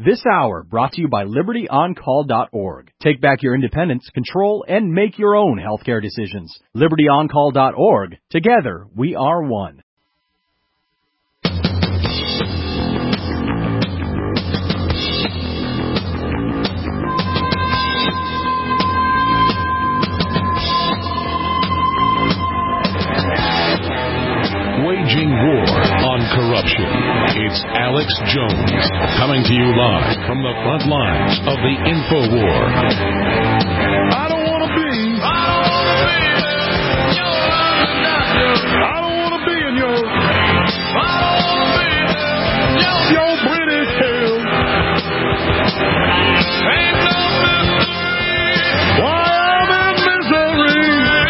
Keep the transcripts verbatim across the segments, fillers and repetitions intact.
This hour brought to you by Liberty On Call dot org. Take back your independence, control, and make your own healthcare decisions. Liberty On Call dot org. Together, we are one. Waging war on corruption. It's Alex Jones coming to you live from the front lines of the InfoWar. I don't want to be. I don't want to be in your. I don't want to be in your. Your British hell. Ain't no mystery. Why I'm in misery.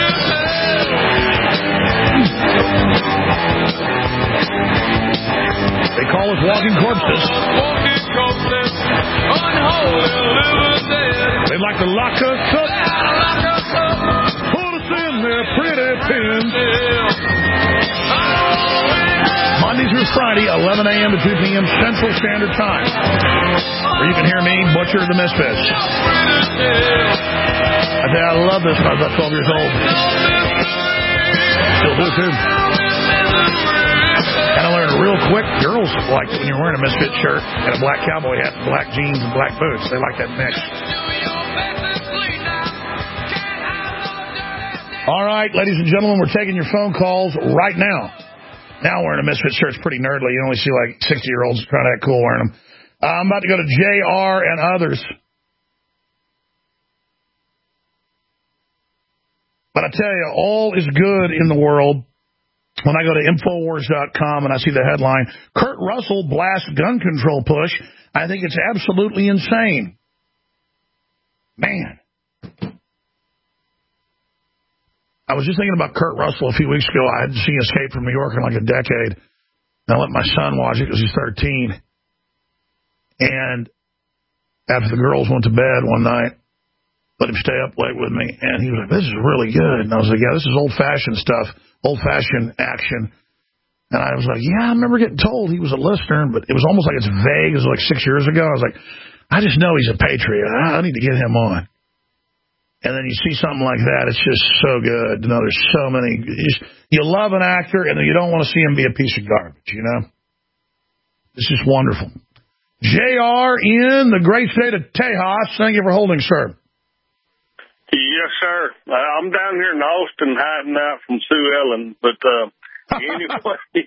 They call us walking corpses. Walking corpses. Unholy living dead. They like to lock us up. Lock us up. Put us in their pretty pens. Monday through Friday, eleven a.m. to two p.m. Central Standard Time. Where you can hear me butcher the Misfits. I say I love this when I was about twelve years old. Still do too. And I learned real quick, girls like when you're wearing a Misfit shirt and a black cowboy hat, and black jeans and black boots. They like that mix. All right, ladies and gentlemen, we're taking your phone calls right now. Now wearing a Misfit shirt's pretty nerdly. You only see like sixty-year-olds trying to act cool wearing them. Uh, I'm about to go to J R and others. But I tell you, all is good in the world. When I go to Infowars dot com and I see the headline, Kurt Russell blasts gun control push, I think it's absolutely insane. Man. I was just thinking about Kurt Russell a few weeks ago. I hadn't seen Escape from New York in like a decade. And I let my son watch it because he's thirteen. And after the girls went to bed one night, let him stay up late with me. And he was like, this is really good. And I was like, yeah, this is old-fashioned stuff. Old-fashioned action. And I was like, yeah, I remember getting told he was a listener, but it was almost like it's vague. It was like six years ago. I was like, I just know he's a patriot. I need to get him on. And then you see something like that. It's just so good. You know, there's so many. You, just, you love an actor, and then you don't want to see him be a piece of garbage, you know? It's just wonderful. J R in the great state of Tejas. Thank you for holding, sir. Yes, sir. Uh, I'm down here in Austin hiding out from Sue Ellen, but uh, anyway,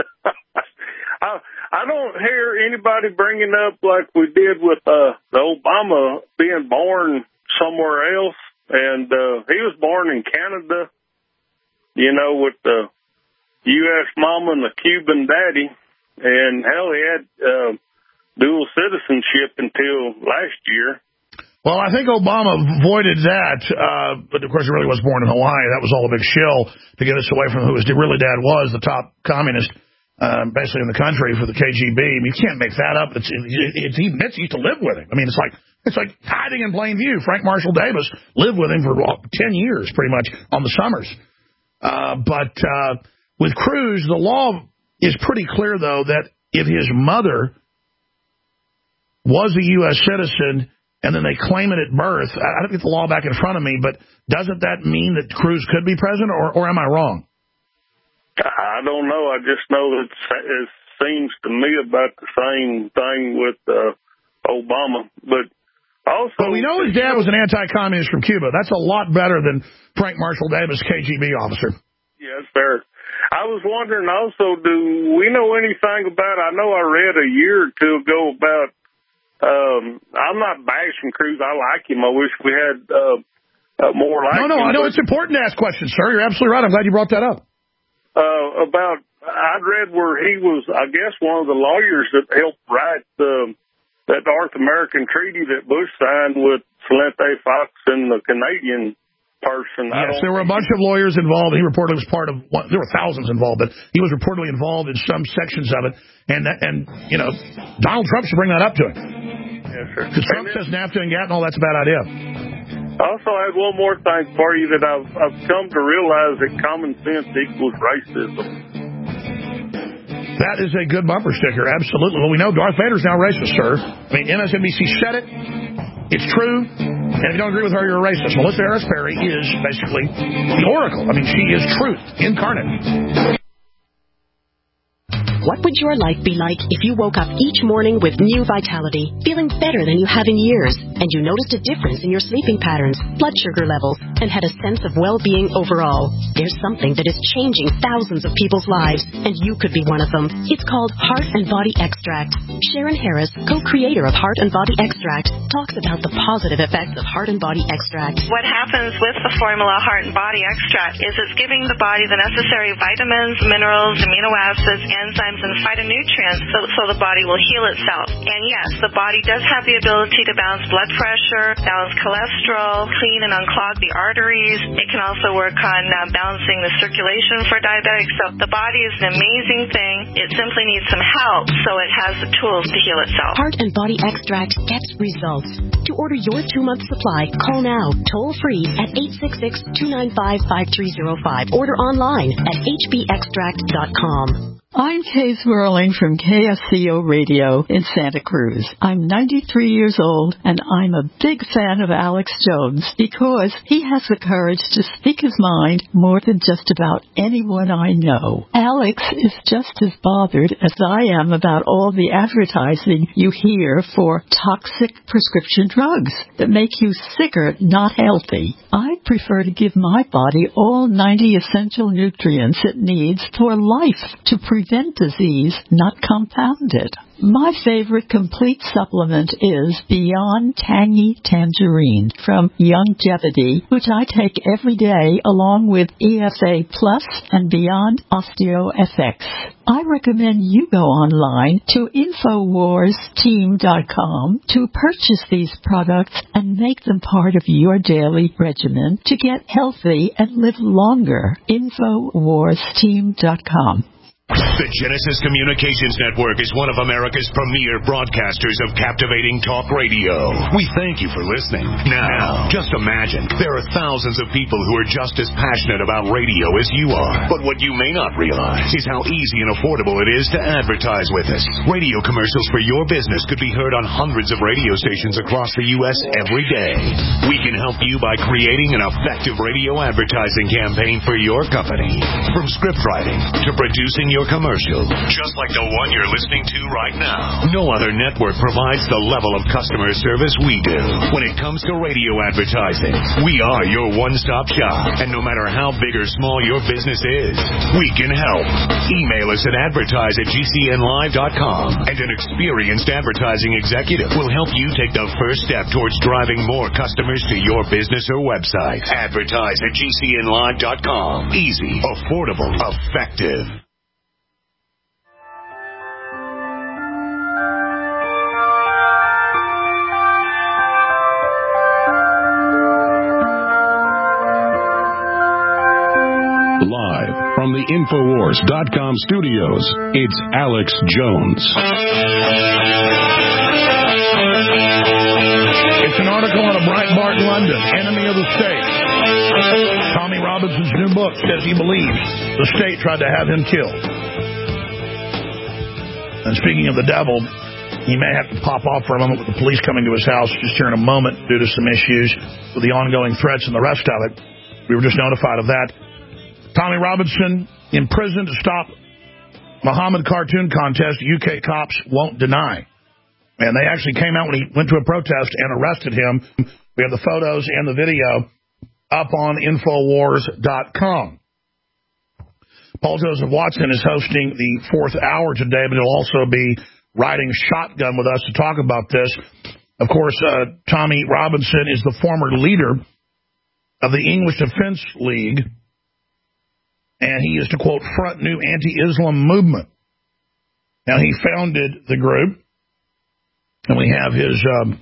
I, I don't hear anybody bringing up like we did with uh, the Obama being born somewhere else, and uh, he was born in Canada, you know, with the U S mama and the Cuban daddy, and hell, he had uh, dual citizenship until last year. Well, I think Obama avoided that, uh, but of course he really was born in Hawaii. That was all a big shill to get us away from who his really dad was, the top communist, um, basically in the country for the K G B. I mean, you can't make that up. It's, it, it, he admits he used to live with him. I mean, it's like it's like hiding in plain view. Frank Marshall Davis lived with him for ten years, pretty much, on the summers. Uh, but uh, with Cruz, the law is pretty clear, though, that if his mother was a U S citizen and then they claim it at birth, I don't get the law back in front of me, but doesn't that mean that Cruz could be president, or, or am I wrong? I don't know. I just know that it seems to me about the same thing with uh, Obama. But also, but we know his dad was an anti-communist from Cuba. That's a lot better than Frank Marshall Davis, K G B officer. Yes, sir. I was wondering also, do we know anything about, I know I read a year or two ago about, Um, I'm not bashing Cruz. I like him. I wish we had uh, uh, more like him. No, no, I know it's important to ask questions, sir. You're absolutely right. I'm glad you brought that up. Uh, about, I'd read where he was, I guess, one of the lawyers that helped write uh, that North American treaty that Bush signed with Celente Fox and the Canadian person. Yes, there were a bunch of lawyers involved. He reportedly was part of, well, there were thousands involved, but he was reportedly involved in some sections of it. And, and you know, Donald Trump should bring that up to him. Yes, sir. Because Trump says NAFTA and GATT and all that's a bad idea. I also had one more thing for you that I've, I've come to realize that common sense equals racism. That is a good bumper sticker, absolutely. Well, we know Darth Vader's now racist, sir. I mean, M S N B C said it. It's true. And if you don't agree with her, you're a racist. Melissa Harris Perry is basically the oracle. I mean, she is truth incarnate. What would your life be like if you woke up each morning with new vitality, feeling better than you have in years, and you noticed a difference in your sleeping patterns, blood sugar levels, and had a sense of well-being overall? There's something that is changing thousands of people's lives, and you could be one of them. It's called Heart and Body Extract. Sharon Harris, co-creator of Heart and Body Extract, talks about the positive effects of Heart and Body Extract. What happens with the formula Heart and Body Extract is it's giving the body the necessary vitamins, minerals, amino acids, enzymes, and phytonutrients so, so the body will heal itself. And yes, the body does have the ability to balance blood pressure, balance cholesterol, clean and unclog the arteries. It can also work on uh, balancing the circulation for diabetics. So the body is an amazing thing. It simply needs some help so it has the tools to heal itself. Heart and Body Extract gets results. To order your two-month supply, call now, toll-free at eight six six, two nine five, five three zero five. Order online at h b extract dot com. I'm Kay Swirling from K S C O Radio in Santa Cruz. I'm ninety-three years old, and I'm a big fan of Alex Jones because he has the courage to speak his mind more than just about anyone I know. Alex is just as bothered as I am about all the advertising you hear for toxic prescription drugs that make you sicker, not healthy. I prefer to give my body all ninety essential nutrients it needs for life to prevent prevent disease, not compound it. My favorite complete supplement is Beyond Tangy Tangerine from Youngevity, which I take every day along with E F A Plus and Beyond OsteoFX. I recommend you go online to Infowars Team dot com to purchase these products and make them part of your daily regimen to get healthy and live longer. Infowars Team dot com. The Genesis Communications Network is one of America's premier broadcasters of captivating talk radio. We thank you for listening. Now, just imagine, there are thousands of people who are just as passionate about radio as you are. But what you may not realize is how easy and affordable it is to advertise with us. Radio commercials for your business could be heard on hundreds of radio stations across the U S every day. We can help you by creating an effective radio advertising campaign for your company. From script writing to producing your commercial, just like the one you're listening to right now. No other network provides the level of customer service we do. When it comes to radio advertising, we are your one-stop shop. And no matter how big or small your business is, we can help. Email us at advertise at g c n live dot com, and an experienced advertising executive will help you take the first step towards driving more customers to your business or website. Advertise at g c n live dot com. Easy, affordable, effective. Live from the Infowars dot com studios, it's Alex Jones. It's an article on a Breitbart London, Enemy of the State. Tommy Robinson's new book says he believes the state tried to have him killed. And speaking of the devil, he may have to pop off for a moment with the police coming to his house just here in a moment due to some issues with the ongoing threats and the rest of it. We were just notified of that. Tommy Robinson in prison to stop Muhammad cartoon contest. U K cops won't deny. And they actually came out when he went to a protest and arrested him. We have the photos and the video up on Infowars dot com. Paul Joseph Watson is hosting the fourth hour today, but he'll also be riding shotgun with us to talk about this. Of course, uh, Tommy Robinson is the former leader of the English Defense League, and he is to, quote, front new anti-Islam movement. Now, he founded the group, and we have his um,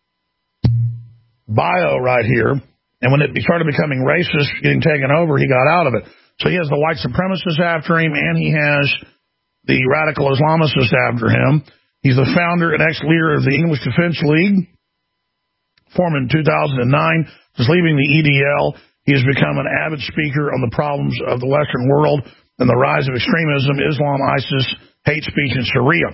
bio right here. And when it started becoming racist, getting taken over, he got out of it. So he has the white supremacists after him, and he has the radical Islamists after him. He's the founder and ex-leader of the English Defense League, formed in two thousand nine. Since leaving the E D L, he has become an avid speaker on the problems of the Western world and the rise of extremism, Islam, ISIS, hate speech in Syria.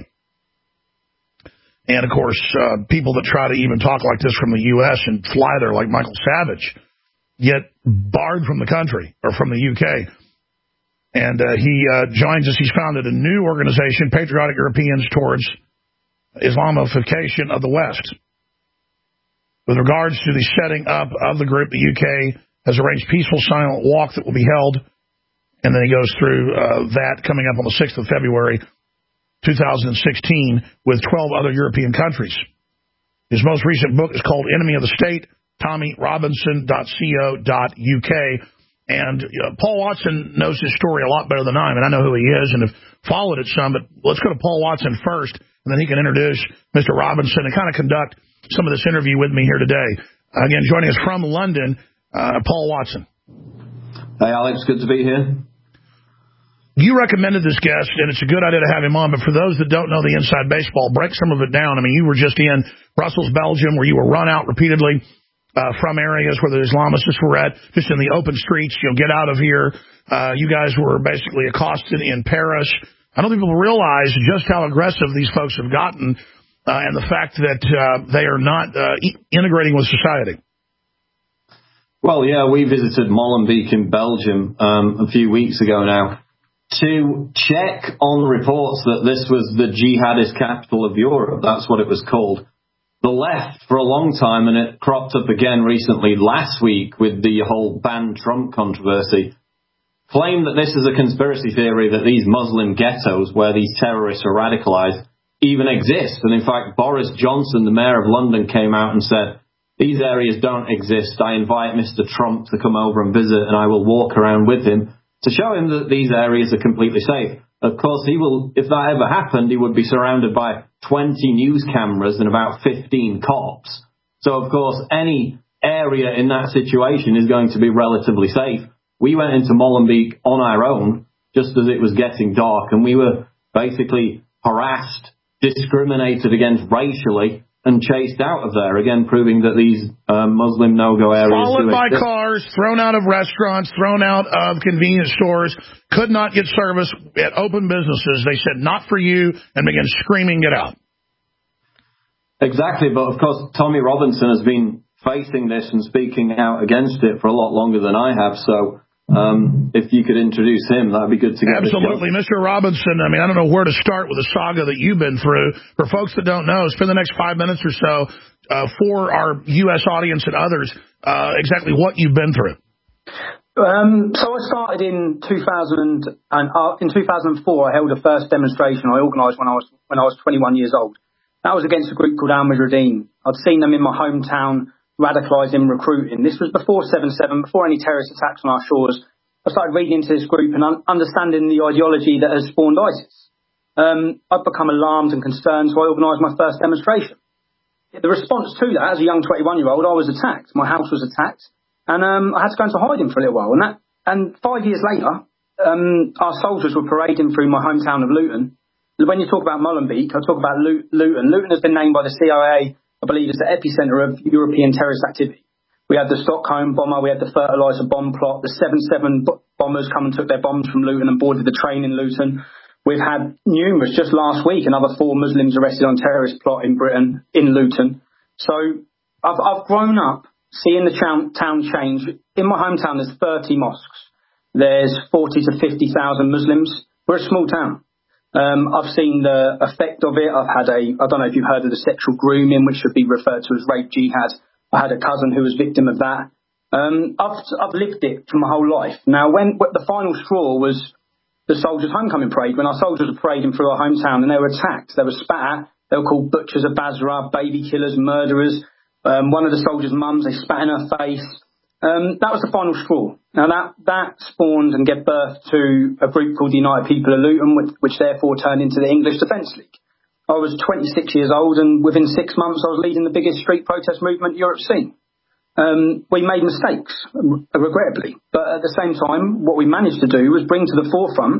And, of course, uh, people that try to even talk like this from the U S and fly there like Michael Savage get barred from the country or from the U K. And uh, he uh, joins us. He's founded a new organization, Patriotic Europeans Towards Islamification of the West. With regards to the setting up of the group, the U K has arranged peaceful silent walk that will be held. And then he goes through uh, that coming up on the sixth of February, two thousand sixteen, with twelve other European countries. His most recent book is called Enemy of the State, Tommy Robinson dot co dot U K. And uh, Paul Watson knows his story a lot better than I. I mean, I know who he is and have followed it some, but let's go to Paul Watson first, and then he can introduce Mister Robinson and kind of conduct some of this interview with me here today. Again, joining us from London, uh, Paul Watson. Hey, Alex, good to be here. You recommended this guest, and it's a good idea to have him on, but for those that don't know the inside baseball, break some of it down. I mean, you were just in Brussels, Belgium, where you were run out repeatedly uh, from areas where the Islamists were at, just in the open streets. You'll get out of here. Uh, you guys were basically accosted in Paris. I don't think people realize just how aggressive these folks have gotten uh, and the fact that uh, they are not uh, e- integrating with society. Well, yeah, we visited Molenbeek in Belgium um, a few weeks ago now, to check on reports that this was the jihadist capital of Europe. That's what it was called. The left, for a long time, and it cropped up again recently last week with the whole ban Trump controversy, claim that this is a conspiracy theory that these Muslim ghettos where these terrorists are radicalized even exist. And in fact, Boris Johnson, the mayor of London, came out and said, these areas don't exist. I invite Mister Trump to come over and visit, and I will walk around with him to show him that these areas are completely safe. Of course, he will, if that ever happened, he would be surrounded by twenty news cameras and about fifteen cops. So, of course, any area in that situation is going to be relatively safe. We went into Molenbeek on our own just as it was getting dark, and we were basically harassed, discriminated against racially, and chased out of there, again proving that these uh, Muslim no-go areas... Followed by exist. Cars, thrown out of restaurants, thrown out of convenience stores, could not get service at open businesses. They said, not for you, and began screaming, get out. Exactly, but of course, Tommy Robinson has been facing this and speaking out against it for a lot longer than I have, so... Um, if you could introduce him, that'd be good to get. Absolutely. Mister Robinson, I mean, I don't know where to start with the saga that you've been through. For folks that don't know, spend the next five minutes or so uh, for our U S audience and others, uh, exactly what you've been through. Um, so I started in two thousand, and uh, in two thousand four, I held a first demonstration I organised when I was when I was twenty-one years old. That was against a group called Al-Mujahideen. I'd seen them in my hometown, radicalising, recruiting. This was before seven seven, before any terrorist attacks on our shores. I started reading into this group and un- understanding the ideology that has spawned ISIS. Um, I'd become alarmed and concerned, so I organised my first demonstration. The response to that, as a young twenty-one-year-old, I was attacked. My house was attacked, and um, I had to go into hiding for a little while. And that, and five years later, um, our soldiers were parading through my hometown of Luton. When you talk about Molenbeek, I talk about Luton. Luton has been named by the C I A, I believe, is the epicenter of European terrorist activity. We had the Stockholm bomber, we had the fertiliser bomb plot, the seven seven bombers come and took their bombs from Luton and boarded the train in Luton. We've had numerous, just last week, another four Muslims arrested on terrorist plot in Britain, in Luton. So I've, I've grown up seeing the town, town change. In my hometown, there's thirty mosques. There's forty to fifty thousand Muslims. We're a small town. Um, I've seen the effect of it. I've had a, I don't know if you've heard of the sexual grooming, which should be referred to as rape jihad. I had a cousin who was victim of that. Um, I've, I've lived it for my whole life. Now, when the final straw was the soldiers' homecoming parade, when our soldiers were parading through our hometown and they were attacked, they were spat at, they were called butchers of Basra, baby killers, murderers. Um, one of the soldiers' mums, they spat in her face. Um, that was the final straw. Now, that, that spawned and gave birth to a group called the United People of Luton, which, which therefore turned into the English Defence League. I was twenty-six years old, and within six months I was leading the biggest street protest movement Europe's seen. Um, we made mistakes, regrettably, but at the same time, what we managed to do was bring to the forefront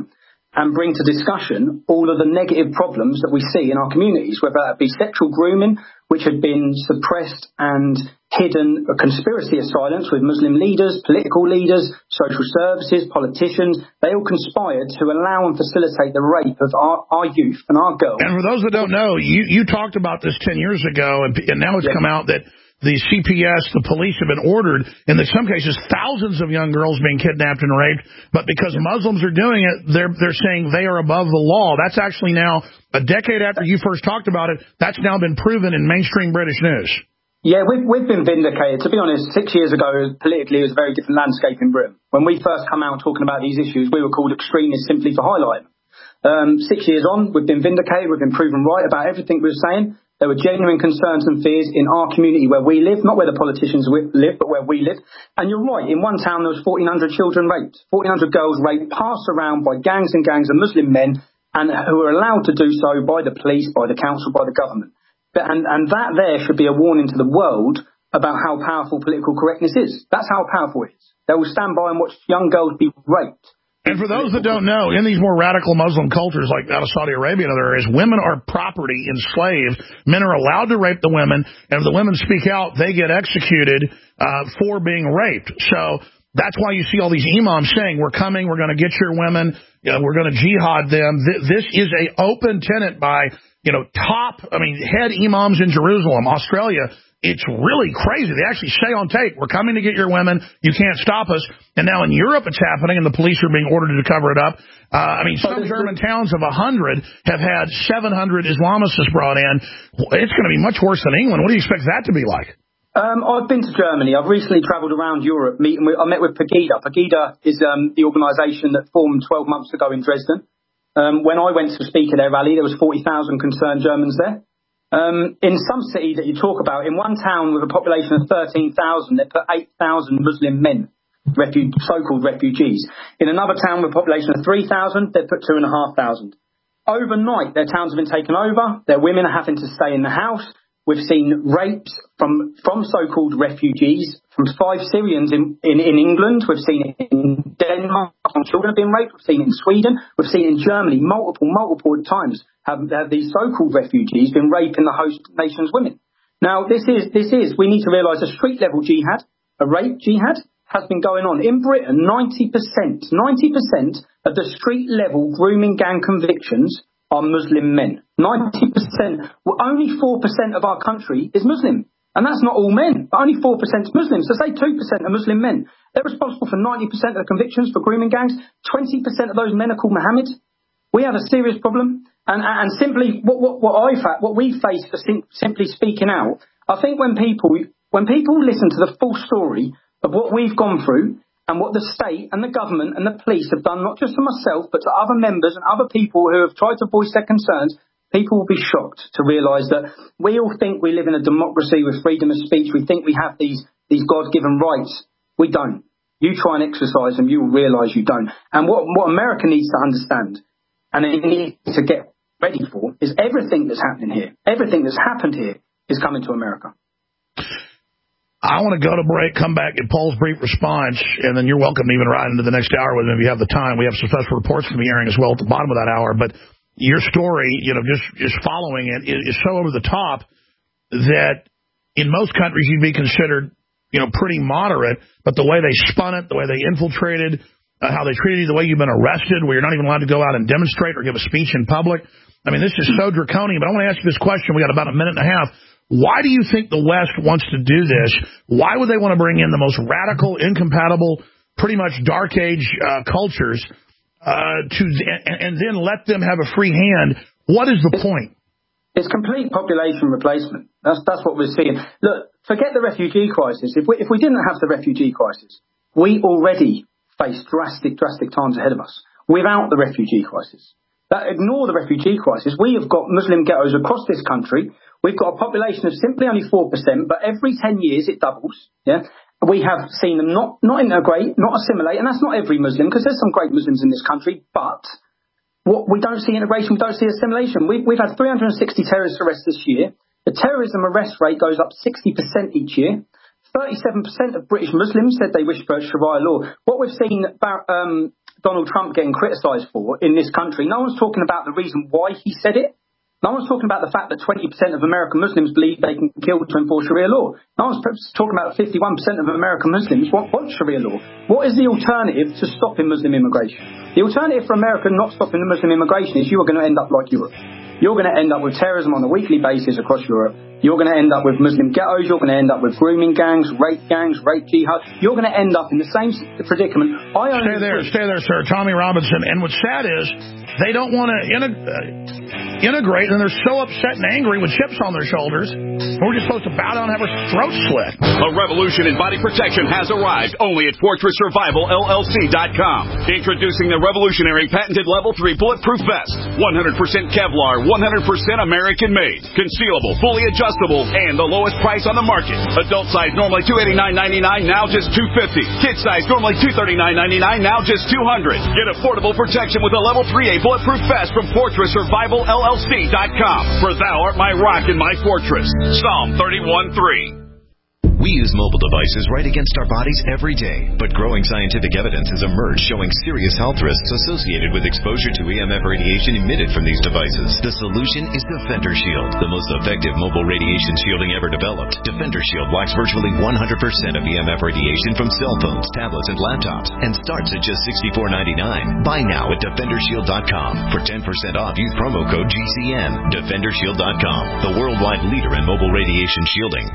and bring to discussion all of the negative problems that we see in our communities, whether that be sexual grooming, which had been suppressed and hidden, a conspiracy of silence with Muslim leaders, political leaders, social services, politicians. They all conspired to allow and facilitate the rape of our, our youth and our girls. And for those that don't know, you, you talked about this ten years ago, and, and now it's yeah. come out that the C P S, the police have been ordered, in some cases, thousands of young girls being kidnapped and raped. But because Muslims are doing it, they're they're saying they are above the law. That's actually now, a decade after you first talked about it, that's now been proven in mainstream British news. Yeah, we've, we've been vindicated. To be honest, six years ago, politically, it was a very different landscape in Britain. When we first come out talking about these issues, we were called extremists simply for highlighting. Um, six years on, we've been vindicated. We've been proven right about everything we were saying. There were genuine concerns and fears in our community where we live, not where the politicians live, but where we live. And you're right, in one town there was fourteen hundred children raped, fourteen hundred girls raped, passed around by gangs and gangs of Muslim men, and who were allowed to do so by the police, by the council, by the government. But, and, and that there should be a warning to the world about how powerful political correctness is. That's how powerful it is. They will stand by and watch young girls be raped. And for those that don't know, in these more radical Muslim cultures like out of Saudi Arabia and other areas, women are property, enslaved. Men are allowed to rape the women, and if the women speak out, they get executed uh, for being raped. So that's why you see all these imams saying, we're coming, we're going to get your women, you know, we're going to jihad them. This is a open tenet by, you know, top, I mean, head imams in Jerusalem, Australia. It's really crazy. They actually say on tape, we're coming to get your women. You can't stop us. And now in Europe it's happening, and the police are being ordered to cover it up. Uh, I mean, some German towns of one hundred have had seven hundred Islamists brought in. It's going to be much worse than England. What do you expect that to be like? Um, I've been to Germany. I've recently travelled around Europe. Meeting with, I met with Pegida. Pegida is um, the organisation that formed twelve months ago in Dresden. Um, when I went to speak at their rally, there was forty thousand concerned Germans there. Um, in some cities that you talk about, in one town with a population of thirteen thousand, they put eight thousand Muslim men, refu- so-called refugees. In another town with a population of three thousand, they put two thousand five hundred. Overnight, their towns have been taken over. Their women are having to stay in the house. We've seen rapes from, from so-called refugees, from five Syrians in, in, in England. We've seen it in Denmark. Children have been raped. We've seen it in Sweden. We've seen it in Germany multiple, multiple times. Have, have these so-called refugees been raping the host nation's women? Now, this is, this is, we need to realise a street-level jihad, a rape jihad, has been going on. In Britain, ninety percent, ninety percent of the street-level grooming gang convictions are Muslim men. ninety percent. Well, only four percent of our country is Muslim. And that's not all men, but only four percent is Muslim. So say two percent are Muslim men. They're responsible for ninety percent of the convictions for grooming gangs. twenty percent of those men are called Mohammed. We have a serious problem. And, and simply, what, what, what, I've had, what we face for sim- simply speaking out, I think when people, when people listen to the full story of what we've gone through, and what the state and the government and the police have done, not just to myself, but to other members and other people who have tried to voice their concerns, people will be shocked to realise that we all think we live in a democracy with freedom of speech. We think we have these, these God-given rights. We don't. You try and exercise them, you will realise you don't. And what, what America needs to understand, and they need to get ready for, is everything that's happening here, everything that's happened here is coming to America. I want to go to break, come back, get Paul's brief response, and then you're welcome to even ride into the next hour with him if you have the time. We have some special reports going to be airing as well at the bottom of that hour. But your story, you know, just, just following it is so over the top that in most countries you'd be considered, you know, pretty moderate. But the way they spun it, the way they infiltrated, uh, how they treated you, the way you've been arrested, where you're not even allowed to go out and demonstrate or give a speech in public. I mean, this is so draconian. But I want to ask you this question. We got about a minute and a half. Why do you think the West wants to do this? Why would they want to bring in the most radical, incompatible, pretty much dark age uh, cultures uh, to and, and then let them have a free hand? What is the point? It's complete population replacement. That's that's what we're seeing. Look, forget the refugee crisis. If we if we didn't have the refugee crisis, we already face drastic, drastic times ahead of us without the refugee crisis. That ignore the refugee crisis. We have got Muslim ghettos across this country. We've got a population of simply only four percent, but every ten years it doubles. Yeah, we have seen them not, not integrate, not assimilate, and that's not every Muslim, because there's some great Muslims in this country, but what we don't see integration, we don't see assimilation. We've, we've had three hundred sixty terrorist arrests this year. The terrorism arrest rate goes up sixty percent each year. thirty-seven percent of British Muslims said they wish for Sharia law. What we've seen about um, Donald Trump getting criticised for in this country, no one's talking about the reason why he said it. No one's talking about the fact that twenty percent of American Muslims believe they can kill to enforce Sharia law. No one's talking about fifty-one percent of American Muslims want, want Sharia law. What is the alternative to stopping Muslim immigration? The alternative for America not stopping the Muslim immigration is you are going to end up like Europe. You're going to end up with terrorism on a weekly basis across Europe. You're going to end up with Muslim ghettos. You're going to end up with grooming gangs, rape gangs, rape jihad. You're going to end up in the same predicament. I only stay there, stay there, sir. Tommy Robinson. And what's sad is they don't want to integ- uh, integrate, and they're so upset and angry with chips on their shoulders. We're just supposed to bow down and have our throats slit. A revolution in body protection has arrived only at Fortress Survival L L C dot com. Introducing the revolutionary patented Level three Bulletproof Vest. one hundred percent Kevlar, one hundred percent American-made. Concealable, fully adjustable, and the lowest price on the market. Adult size normally two hundred eighty-nine ninety-nine, now just two hundred fifty dollars. Kid size normally two hundred thirty-nine ninety-nine, now just two hundred dollars. Get affordable protection with a Level three A Bulletproof Vest from Fortress Survival L L C dot com. For thou art my rock and my fortress. Psalm thirty-one three. We use mobile devices right against our bodies every day, but growing scientific evidence has emerged showing serious health risks associated with exposure to E M F radiation emitted from these devices. The solution is Defender Shield, the most effective mobile radiation shielding ever developed. Defender Shield blocks virtually one hundred percent of E M F radiation from cell phones, tablets, and laptops, and starts at just sixty-four ninety-nine. Buy now at Defender Shield dot com. For ten percent off, use promo code G C N. Defender Shield dot com, the worldwide leader in mobile radiation shielding.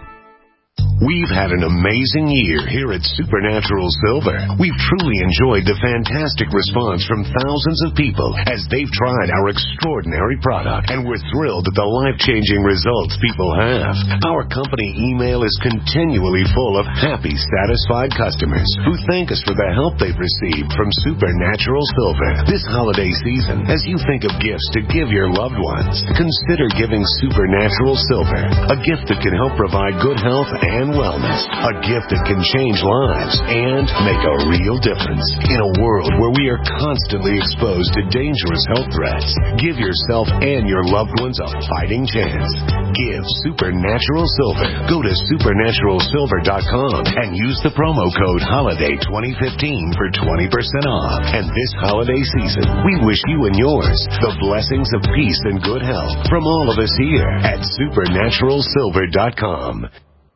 We've had an amazing year here at Supernatural Silver. We've truly enjoyed the fantastic response from thousands of people as they've tried our extraordinary product, and we're thrilled at the life-changing results people have. Our company email is continually full of happy, satisfied customers who thank us for the help they've received from Supernatural Silver. This holiday season, as you think of gifts to give your loved ones, consider giving Supernatural Silver, a gift that can help provide good health and wellness, a gift that can change lives and make a real difference in a world where we are constantly exposed to dangerous health threats. Give yourself and your loved ones a fighting chance. Give Supernatural Silver. Go to Supernatural Silver dot com and use the promo code Holiday twenty fifteen for twenty percent off. And this holiday season, we wish you and yours the blessings of peace and good health from all of us here at Supernatural Silver dot com.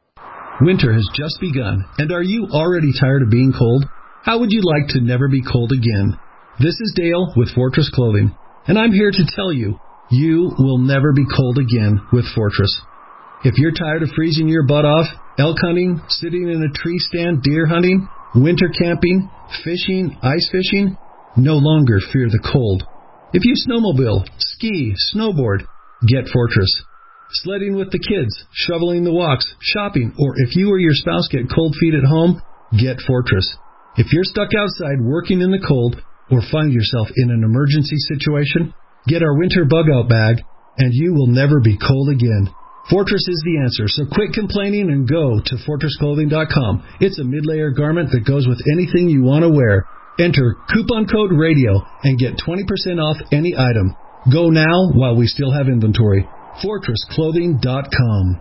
Winter has just begun, and are you already tired of being cold? How would you like to never be cold again? This is Dale with Fortress Clothing, and I'm here to tell you, you will never be cold again with Fortress. If you're tired of freezing your butt off, elk hunting, sitting in a tree stand, deer hunting, winter camping, fishing, ice fishing, no longer fear the cold. If you snowmobile, ski, snowboard, get Fortress. Sledding with the kids, shoveling the walks, shopping, or if you or your spouse get cold feet at home, get Fortress. If you're stuck outside working in the cold or find yourself in an emergency situation, get our winter bug-out bag, and you will never be cold again. Fortress is the answer, so quit complaining and go to Fortress Clothing dot com. It's a mid-layer garment that goes with anything you want to wear. Enter coupon code RADIO and get twenty percent off any item. Go now while we still have inventory. Fortress Clothing dot com.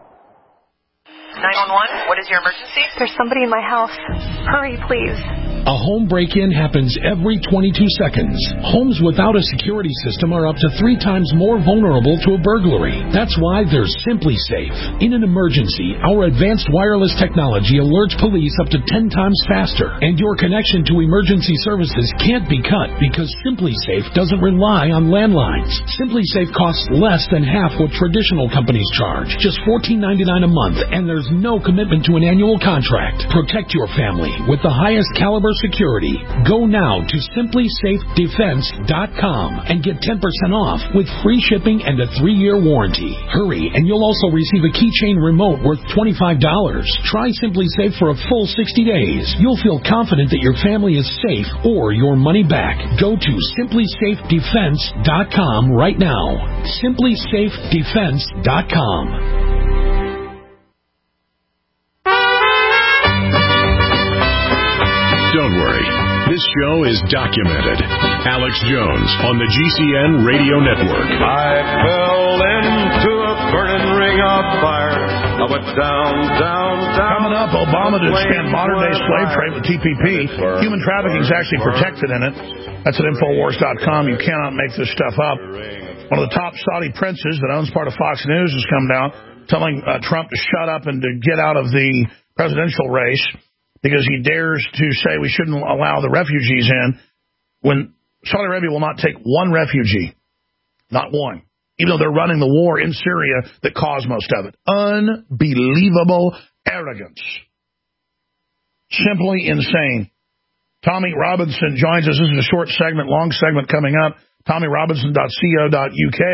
nine one one, what is your emergency? There's somebody in my house. Hurry, please. A home break-in happens every twenty-two seconds. Homes without a security system are up to three times more vulnerable to a burglary. That's why there's Simply Safe. In an emergency, our advanced wireless technology alerts police up to ten times faster, and your connection to emergency services can't be cut because Simply Safe doesn't rely on landlines. Simply Safe costs less than half what traditional companies charge, just fourteen ninety-nine a month, and there's no commitment to an annual contract. Protect your family with the highest caliber security. Go now to Simply Safe Defense dot com and get ten percent off with free shipping and a three-year warranty. Hurry, and you'll also receive a keychain remote worth twenty-five dollars. Try Simply Safe for a full sixty days. You'll feel confident that your family is safe or your money back. Go to Simply Safe Defense dot com right now. Simply Safe Defense dot com. Don't worry, this show is documented. Alex Jones on the G C N Radio Network. I fell into a burning ring of fire, of but down, down, down. Coming up, Obama to expand modern-day slave trade with T P P. Human trafficking is actually protected in it. That's at Infowars dot com. You cannot make this stuff up. One of the top Saudi princes that owns part of Fox News has come down telling uh, Trump to shut up and to get out of the presidential race because he dares to say we shouldn't allow the refugees in when Saudi Arabia will not take one refugee. Not one. Even though they're running the war in Syria that caused most of it. Unbelievable arrogance. Simply insane. Tommy Robinson joins us. This is a short segment, long segment coming up. Tommy Robinson dot co dot U K.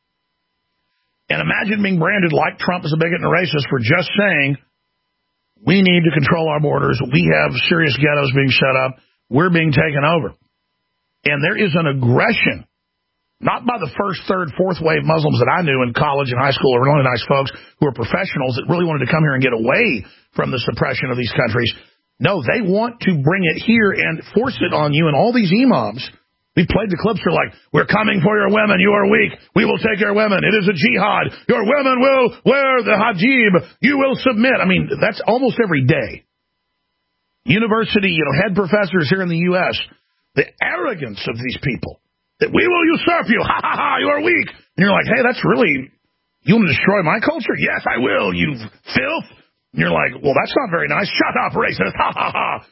And imagine being branded like Trump as a bigot and a racist for just saying we need to control our borders. We have serious ghettos being set up. We're being taken over. And there is an aggression, not by the first, third, fourth wave Muslims that I knew in college and high school, or really nice folks who are professionals that really wanted to come here and get away from the suppression of these countries. No, they want to bring it here and force it on you. And all these imams, we played the clips, are like, we're coming for your women. You are weak. We will take your women. It is a jihad. Your women will wear the hijab. You will submit. I mean, that's almost every day. University, you know, head professors here in the U S, the arrogance of these people. That we will usurp you. Ha, ha, ha, you are weak. And you're like, hey, that's really, you want to destroy my culture? Yes, I will, you filth. And you're like, well, that's not very nice. Shut up, racist. Ha, ha, ha.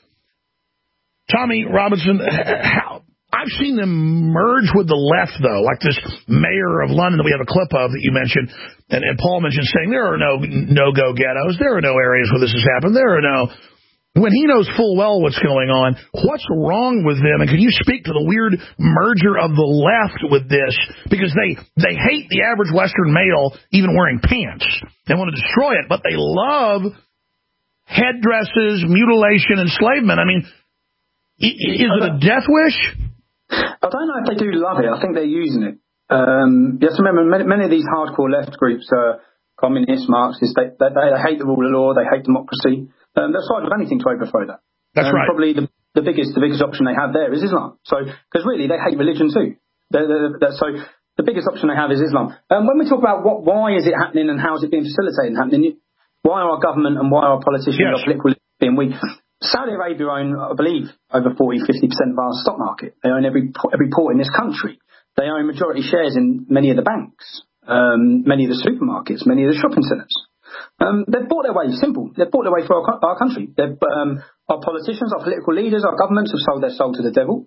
Tommy Robinson, how, I've seen them merge with the left, though, like this mayor of London that we have a clip of that you mentioned, and, and Paul mentioned saying there are no no-go ghettos. There are no areas where this has happened. There are no... When he knows full well what's going on, what's wrong with them? And can you speak to the weird merger of the left with this? Because they, they hate the average Western male even wearing pants. They want to destroy it, but they love headdresses, mutilation, enslavement. I mean, is it a death wish? I don't know if they do love it. I think they're using it. Um, you have to remember, many, many of these hardcore left groups are communists, Marxists. They, they, they hate the rule of law. They hate democracy. Um, they're side of anything to overthrow that. That's um, right. Probably the, the biggest the biggest option they have there is Islam. So, because really they hate religion too. They're, they're, they're, so the biggest option they have is Islam. Um, when we talk about what, why is it happening and how is it being facilitated and happening, why are our government and why are our politicians yes. our political leaders being weak? Saudi Arabia own, I believe, over forty, fifty percent of our stock market. They own every every port in this country. They own majority shares in many of the banks, um, many of the supermarkets, many of the shopping centres. Um, they've bought their way, simple. They've bought their way for our, our country. Um, our politicians, our political leaders, our governments have sold their soul to the devil.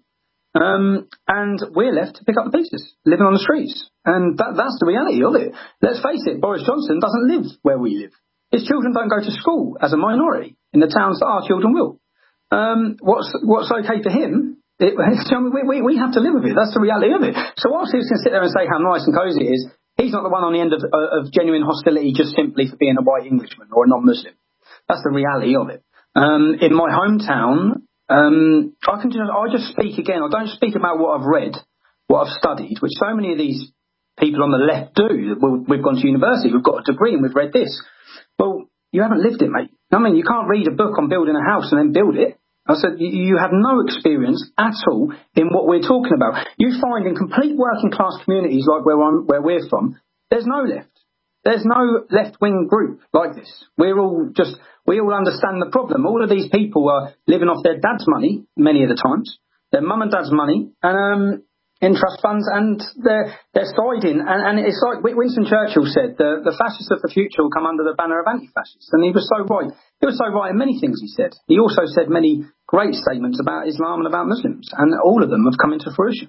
Um, and we're left to pick up the pieces, living on the streets. And that, that's the reality of it. Let's face it, Boris Johnson doesn't live where we live. His children don't go to school as a minority in the towns that our children will. Um, what's what's okay for him, it, we, we, we have to live with it. That's the reality of it. So whilst he can sit there and say how nice and cosy it is, he's not the one on the end of, of genuine hostility just simply for being a white Englishman or a non-Muslim. That's the reality of it. Um, in my hometown, um, I can just I just speak again. I don't speak about what I've read, what I've studied, which so many of these people on the left do. We've gone to university, we've got a degree, and we've read this. Well, you haven't lived it, mate. I mean, you can't read a book on building a house and then build it. I said, you have no experience at all in what we're talking about. You find in complete working class communities like where I'm, where we're from, there's no left. There's no left-wing group like this. We're all just, we all understand the problem. All of these people are living off their dad's money, many of the times, their mum and dad's money, and um, in trust funds, and they're, they're siding. And, and it's like Winston Churchill said, the, the fascists of the future will come under the banner of anti-fascists. And he was so right. He was so right in many things he said. He also said many great statements about Islam and about Muslims, and all of them have come into fruition.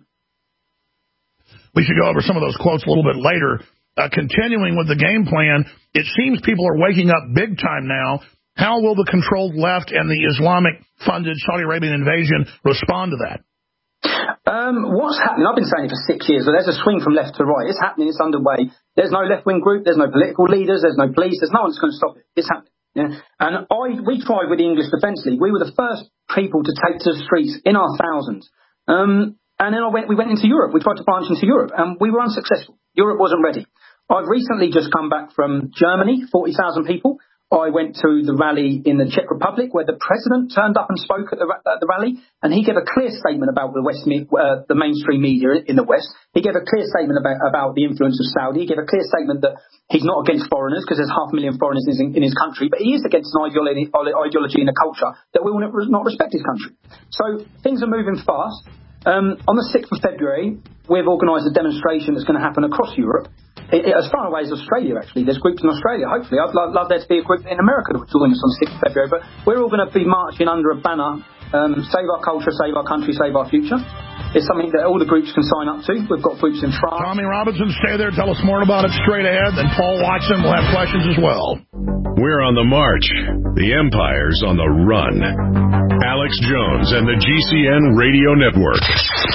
We should go over some of those quotes a little bit later. Uh, continuing with the game plan, it seems people are waking up big time now. How will the controlled left and the Islamic-funded Saudi Arabian invasion respond to that? Um, what's happening? I've been saying it for six years, but there's a swing from left to right. It's happening. It's underway. There's no left-wing group. There's no political leaders. There's no police. There's no one that's going to stop it. It's happening. Yeah. And I, we tried with the English Defence League. We were the first people to take to the streets in our thousands. Um, and then I went, we went into Europe. We tried to branch into Europe, and we were unsuccessful. Europe wasn't ready. I've recently just come back from Germany, forty thousand people. I went to the rally in the Czech Republic where the president turned up and spoke at the, at the rally, and he gave a clear statement about the West, uh, the mainstream media in the West. He gave a clear statement about, about the influence of Saudi. He gave a clear statement that he's not against foreigners because there's half a million foreigners in, in his country, but he is against an ideology, ideology and a culture that will not respect his country. So things are moving fast. Um, on the sixth of February, we've organised a demonstration that's going to happen across Europe. It, it, as far away as Australia, actually. There's groups in Australia, hopefully. I'd love, love there to be a group in America that would join us on the sixth of February. But we're all going to be marching under a banner, um, Save Our Culture, Save Our Country, Save Our Future. It's something that all the groups can sign up to. We've got groups in France. Tommy Robinson, stay there. Tell us more about it straight ahead. Then Paul Watson will have questions as well. We're on the march. The Empire's on the run. Alex Jones and the G C N Radio Network.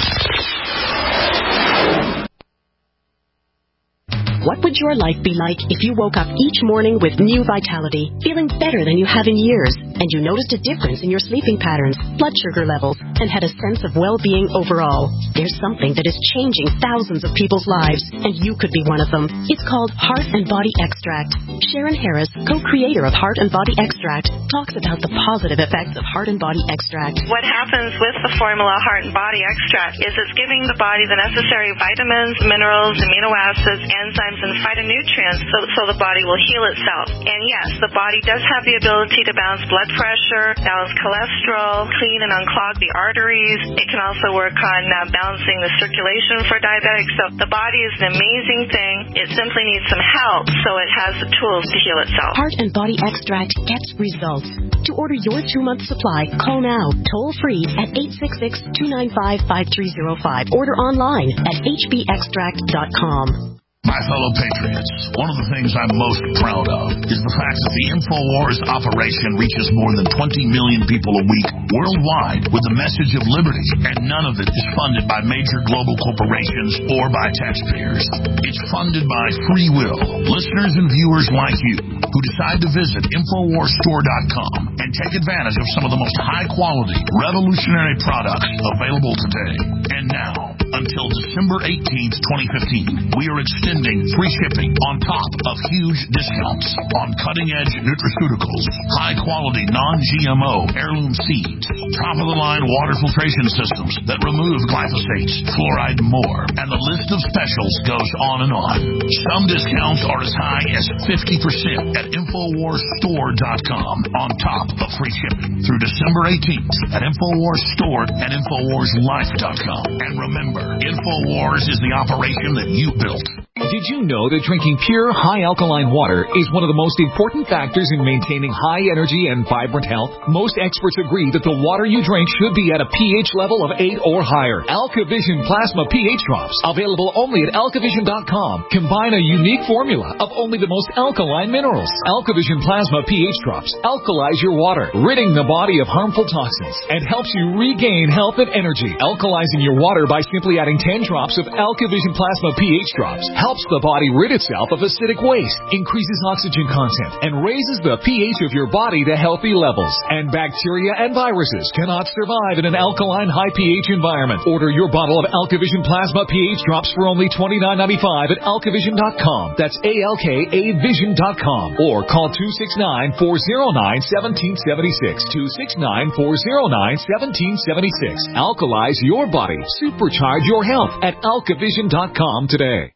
What would your life be like if you woke up each morning with new vitality, feeling better than you have in years, and you noticed a difference in your sleeping patterns, blood sugar levels, and had a sense of well-being overall? There's something that is changing thousands of people's lives, and you could be one of them. It's called Heart and Body Extract. Sharon Harris, co-creator of Heart and Body Extract, talks about the positive effects of Heart and Body Extract. What happens with the formula Heart and Body Extract is it's giving the body the necessary vitamins, minerals, amino acids, enzymes, and phytonutrients so, so the body will heal itself. And yes, the body does have the ability to balance blood pressure, balance cholesterol, clean and unclog the arteries. It can also work on uh, balancing the circulation for diabetics. So the body is an amazing thing. It simply needs some help so it has the tools to heal itself. Heart and Body Extract gets results. To order your two-month supply, call now, toll-free at eight six six, two nine five, five three zero five. Order online at h b extract dot com. My fellow patriots, one of the things I'm most proud of is the fact that the InfoWars operation reaches more than twenty million people a week worldwide with the message of liberty, and none of it is funded by major global corporations or by taxpayers. It's funded by free will, listeners and viewers like you who decide to visit infowars store dot com and take advantage of some of the most high-quality, revolutionary products available today. And now, until December eighteenth, twenty fifteen, we are extending free shipping on top of huge discounts on cutting-edge nutraceuticals, high-quality non-G M O heirloom seeds, top-of-the-line water filtration systems that remove glyphosate, fluoride, and more. And the list of specials goes on and on. Some discounts are as high as fifty percent at infowars store dot com on top of free shipping through December eighteenth at InfoWars Store and infowars life dot com. And remember, InfoWars is the operation that you built. Did you know that drinking pure, high-alkaline water is one of the most important factors in maintaining high energy and vibrant health? Most experts agree that the water you drink should be at a pH level of eight or higher. AlkaVision Plasma pH Drops, available only at alkavision dot com, combine a unique formula of only the most alkaline minerals. AlkaVision Plasma pH Drops alkalize your water, ridding the body of harmful toxins, and helps you regain health and energy. Alkalizing your water by simply adding ten drops of AlkaVision Plasma pH Drops helps the body rid itself of acidic waste, increases oxygen content, and raises the pH of your body to healthy levels. And bacteria and viruses cannot survive in an alkaline high pH environment. Order your bottle of AlkaVision Plasma pH Drops for only twenty-nine ninety-five at alkavision dot com. That's A L K A vision dot com. Or call two six nine, four zero nine, one seven seven six. two six nine, four zero nine, one seven seven six. Alkalize your body. Supercharge your health at alkavision dot com today.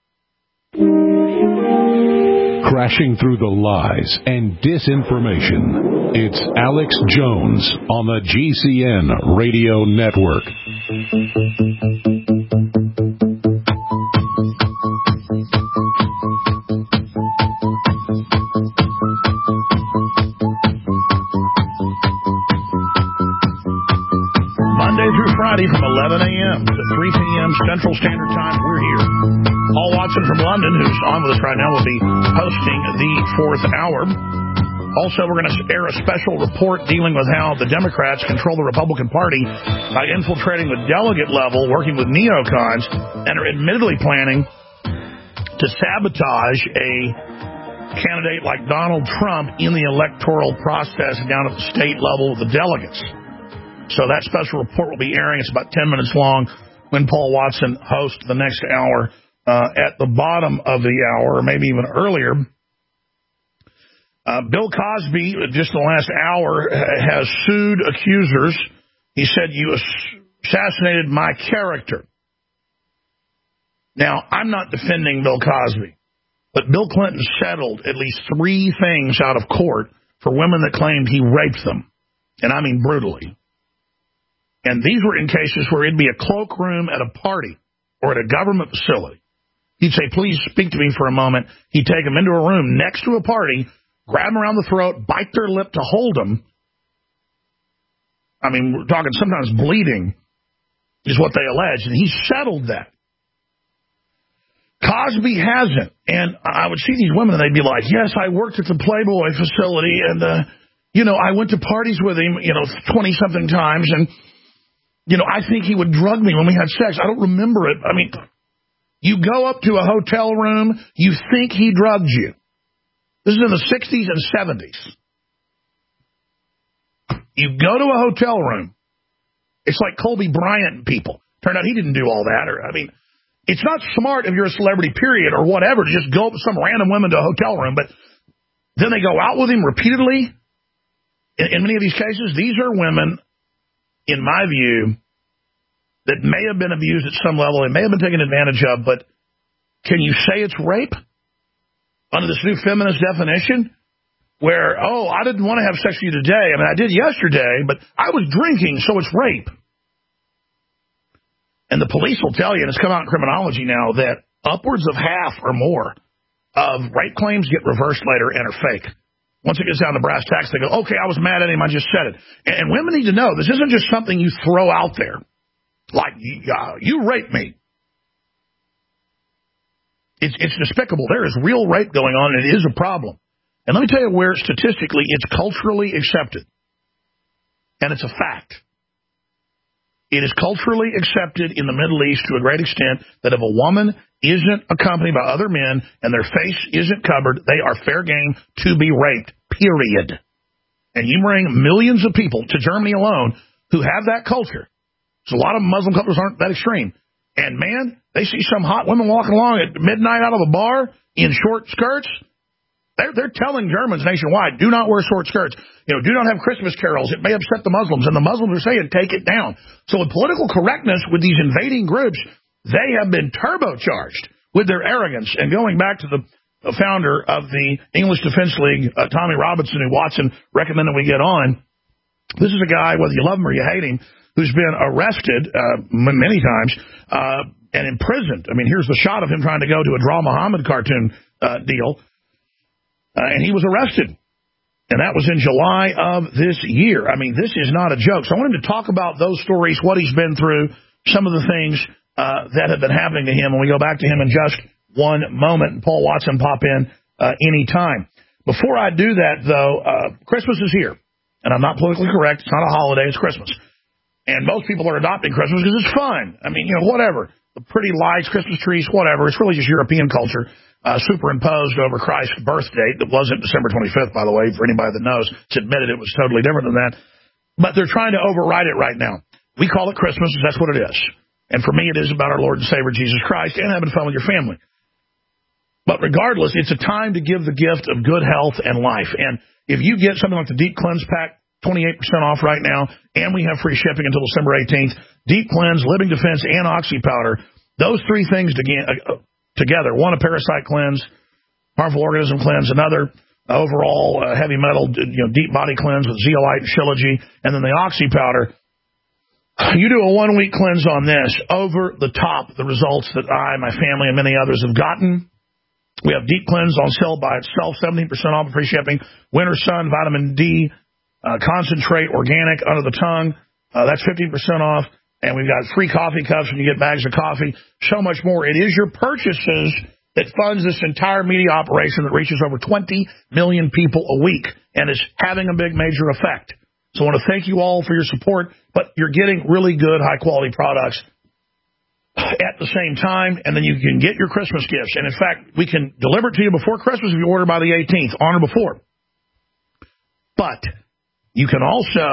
Crashing through the lies and disinformation. It's Alex Jones on the G C N Radio Network. Monday through Friday from eleven a.m. to three p.m. Central Standard Time, we're here. Paul Watson from London, who's on with us right now, will be hosting the fourth hour. Also, we're going to air a special report dealing with how the Democrats control the Republican Party by infiltrating the delegate level, working with neocons, and are admittedly planning to sabotage a candidate like Donald Trump in the electoral process down at the state level with the delegates. So that special report will be airing. It's about ten minutes long when Paul Watson hosts the next hour. Uh, at the bottom of the hour, or maybe even earlier, Uh, Bill Cosby, just in the last hour, has sued accusers. He said, you assassinated my character. Now, I'm not defending Bill Cosby, but Bill Clinton settled at least three things out of court for women that claimed he raped them, and I mean brutally. And these were in cases where it'd be a cloakroom at a party or at a government facility. He'd say, please speak to me for a moment. He'd take them into a room next to a party, grab them around the throat, bite their lip to hold them. I mean, we're talking sometimes bleeding is what they allege, and he settled that. Cosby hasn't, and I would see these women, and they'd be like, yes, I worked at the Playboy facility, and, uh, you know, I went to parties with him, you know, twenty-something times, and, you know, I think he would drug me when we had sex. I don't remember it. I mean, you go up to a hotel room, you think he drugged you. This is in the sixties and seventies. You go to a hotel room. It's like Kobe Bryant and people. Turned out he didn't do all that. Or I mean, it's not smart if you're a celebrity, period, or whatever, to just go up with some random women to a hotel room. But then they go out with him repeatedly. In, in many of these cases, these are women, in my view, that may have been abused at some level. They may have been taken advantage of. But can you say it's rape under this new feminist definition? Where, oh, I didn't want to have sex with you today. I mean, I did yesterday, but I was drinking, so it's rape. And the police will tell you, and it's come out in criminology now, that upwards of half or more of rape claims get reversed later and are fake. Once it gets down to brass tacks, they go, okay, I was mad at him, I just said it. And women need to know, this isn't just something you throw out there. Like, uh, you raped me. It's, it's despicable. There is real rape going on, and it is a problem. And let me tell you where statistically it's culturally accepted. And it's a fact. It is culturally accepted in the Middle East to a great extent that if a woman isn't accompanied by other men and their face isn't covered, they are fair game to be raped, period. And you bring millions of people to Germany alone who have that culture. So a lot of Muslim couples aren't that extreme. And, man, they see some hot women walking along at midnight out of a bar in short skirts. They're, they're telling Germans nationwide, do not wear short skirts. You know, do not have Christmas carols. It may upset the Muslims. And the Muslims are saying, take it down. So with political correctness with these invading groups, they have been turbocharged with their arrogance. And going back to the, the founder of the English Defense League, uh, Tommy Robinson, who Watson recommended we get on, this is a guy, whether you love him or you hate him, who's been arrested uh, many times uh, and imprisoned. I mean, here's the shot of him trying to go to a Draw Muhammad cartoon uh, deal. Uh, and he was arrested. And that was in July of this year. I mean, this is not a joke. So I wanted to talk about those stories, what he's been through, some of the things uh, that have been happening to him. And we go back to him in just one moment. And Paul Watson pop in uh, any time. Before I do that, though, uh, Christmas is here. And I'm not politically correct. It's not a holiday. It's Christmas. And most people are adopting Christmas because it's fun. I mean, you know, whatever. The pretty lights, Christmas trees, whatever. It's really just European culture. Uh, superimposed over Christ's birth date that wasn't December twenty-fifth, by the way, for anybody that knows. It's admitted it was totally different than that. But they're trying to override it right now. We call it Christmas, because that's what it is. And for me, it is about our Lord and Savior, Jesus Christ, and having fun with your family. But regardless, it's a time to give the gift of good health and life. And if you get something like the Deep Cleanse Pack, twenty-eight percent off right now, and we have free shipping until December eighteenth, Deep Cleanse, Living Defense, and Oxy Powder, those three things again, uh, together, one, a parasite cleanse, harmful organism cleanse, another uh, overall uh, heavy metal, you know, deep body cleanse with zeolite and shilajit, and then the Oxy Powder. You do a one-week cleanse on this, over the top, the results that I, my family, and many others have gotten. We have Deep Cleanse on sale by itself, seventeen percent off free shipping. Winter Sun, Vitamin D, uh, concentrate, organic, under the tongue. Uh, that's fifteen percent off. And we've got free coffee cups when you get bags of coffee. So much more. It is your purchases that funds this entire media operation that reaches over twenty million people a week and is having a big major effect. So I want to thank you all for your support, but you're getting really good, high-quality products at the same time, and then you can get your Christmas gifts. And, in fact, we can deliver it to you before Christmas if you order by the eighteenth, on or before. But you can also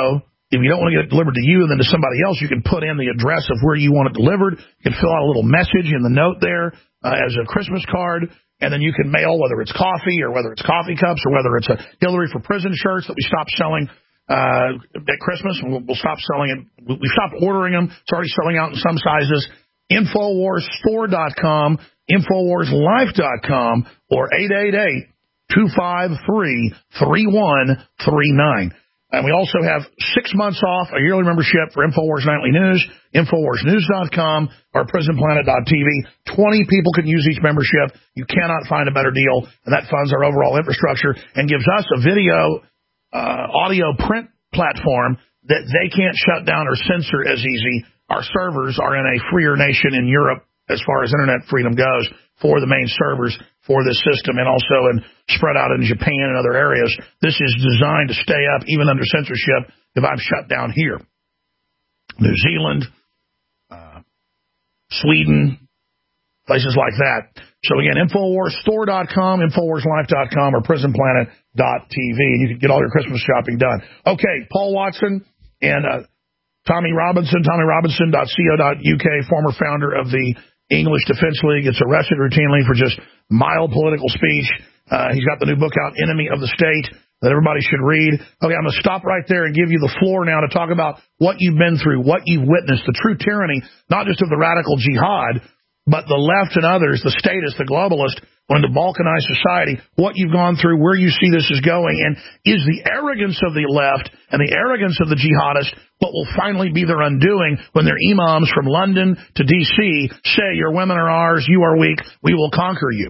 if you don't want to get it delivered to you and then to somebody else, you can put in the address of where you want it delivered. You can fill out a little message in the note there uh, as a Christmas card, and then you can mail whether it's coffee or whether it's coffee cups or whether it's a Hillary for Prison shirts that we stopped selling uh, at Christmas. We'll, we'll stop selling it. We stopped ordering them. It's already selling out in some sizes. Infowars Store dot com, Infowars Life dot com, or eight eight eight, two five three, three one three nine. And we also have six months off a yearly membership for Infowars Nightly News, Infowars News dot com, or Prison Planet dot T V. twenty people can use each membership. You cannot find a better deal, and that funds our overall infrastructure and gives us a video, uh, audio print platform that they can't shut down or censor as easy. Our servers are in a freer nation in Europe as far as internet freedom goes for the main servers for this system, and also in spread out in Japan and other areas. This is designed to stay up even under censorship if I'm shut down here. New Zealand, uh, Sweden, places like that. So again, Infowars Store dot com, Infowars Life dot com, or Prison Planet dot T V, and you can get all your Christmas shopping done. Okay, Paul Watson and uh, Tommy Robinson, Tommy Robinson dot co dot U K, former founder of the English Defense League, gets arrested routinely for just mild political speech. Uh, he's got the new book out, Enemy of the State, that everybody should read. Okay, I'm going to stop right there and give you the floor now to talk about what you've been through, what you've witnessed, the true tyranny, not just of the radical jihad, but the left and others, the statists, the globalists, wanting to balkanize society, what you've gone through, where you see this is going, and is the arrogance of the left and the arrogance of the jihadists what will finally be their undoing when their imams from London to D C say, your women are ours, you are weak, we will conquer you?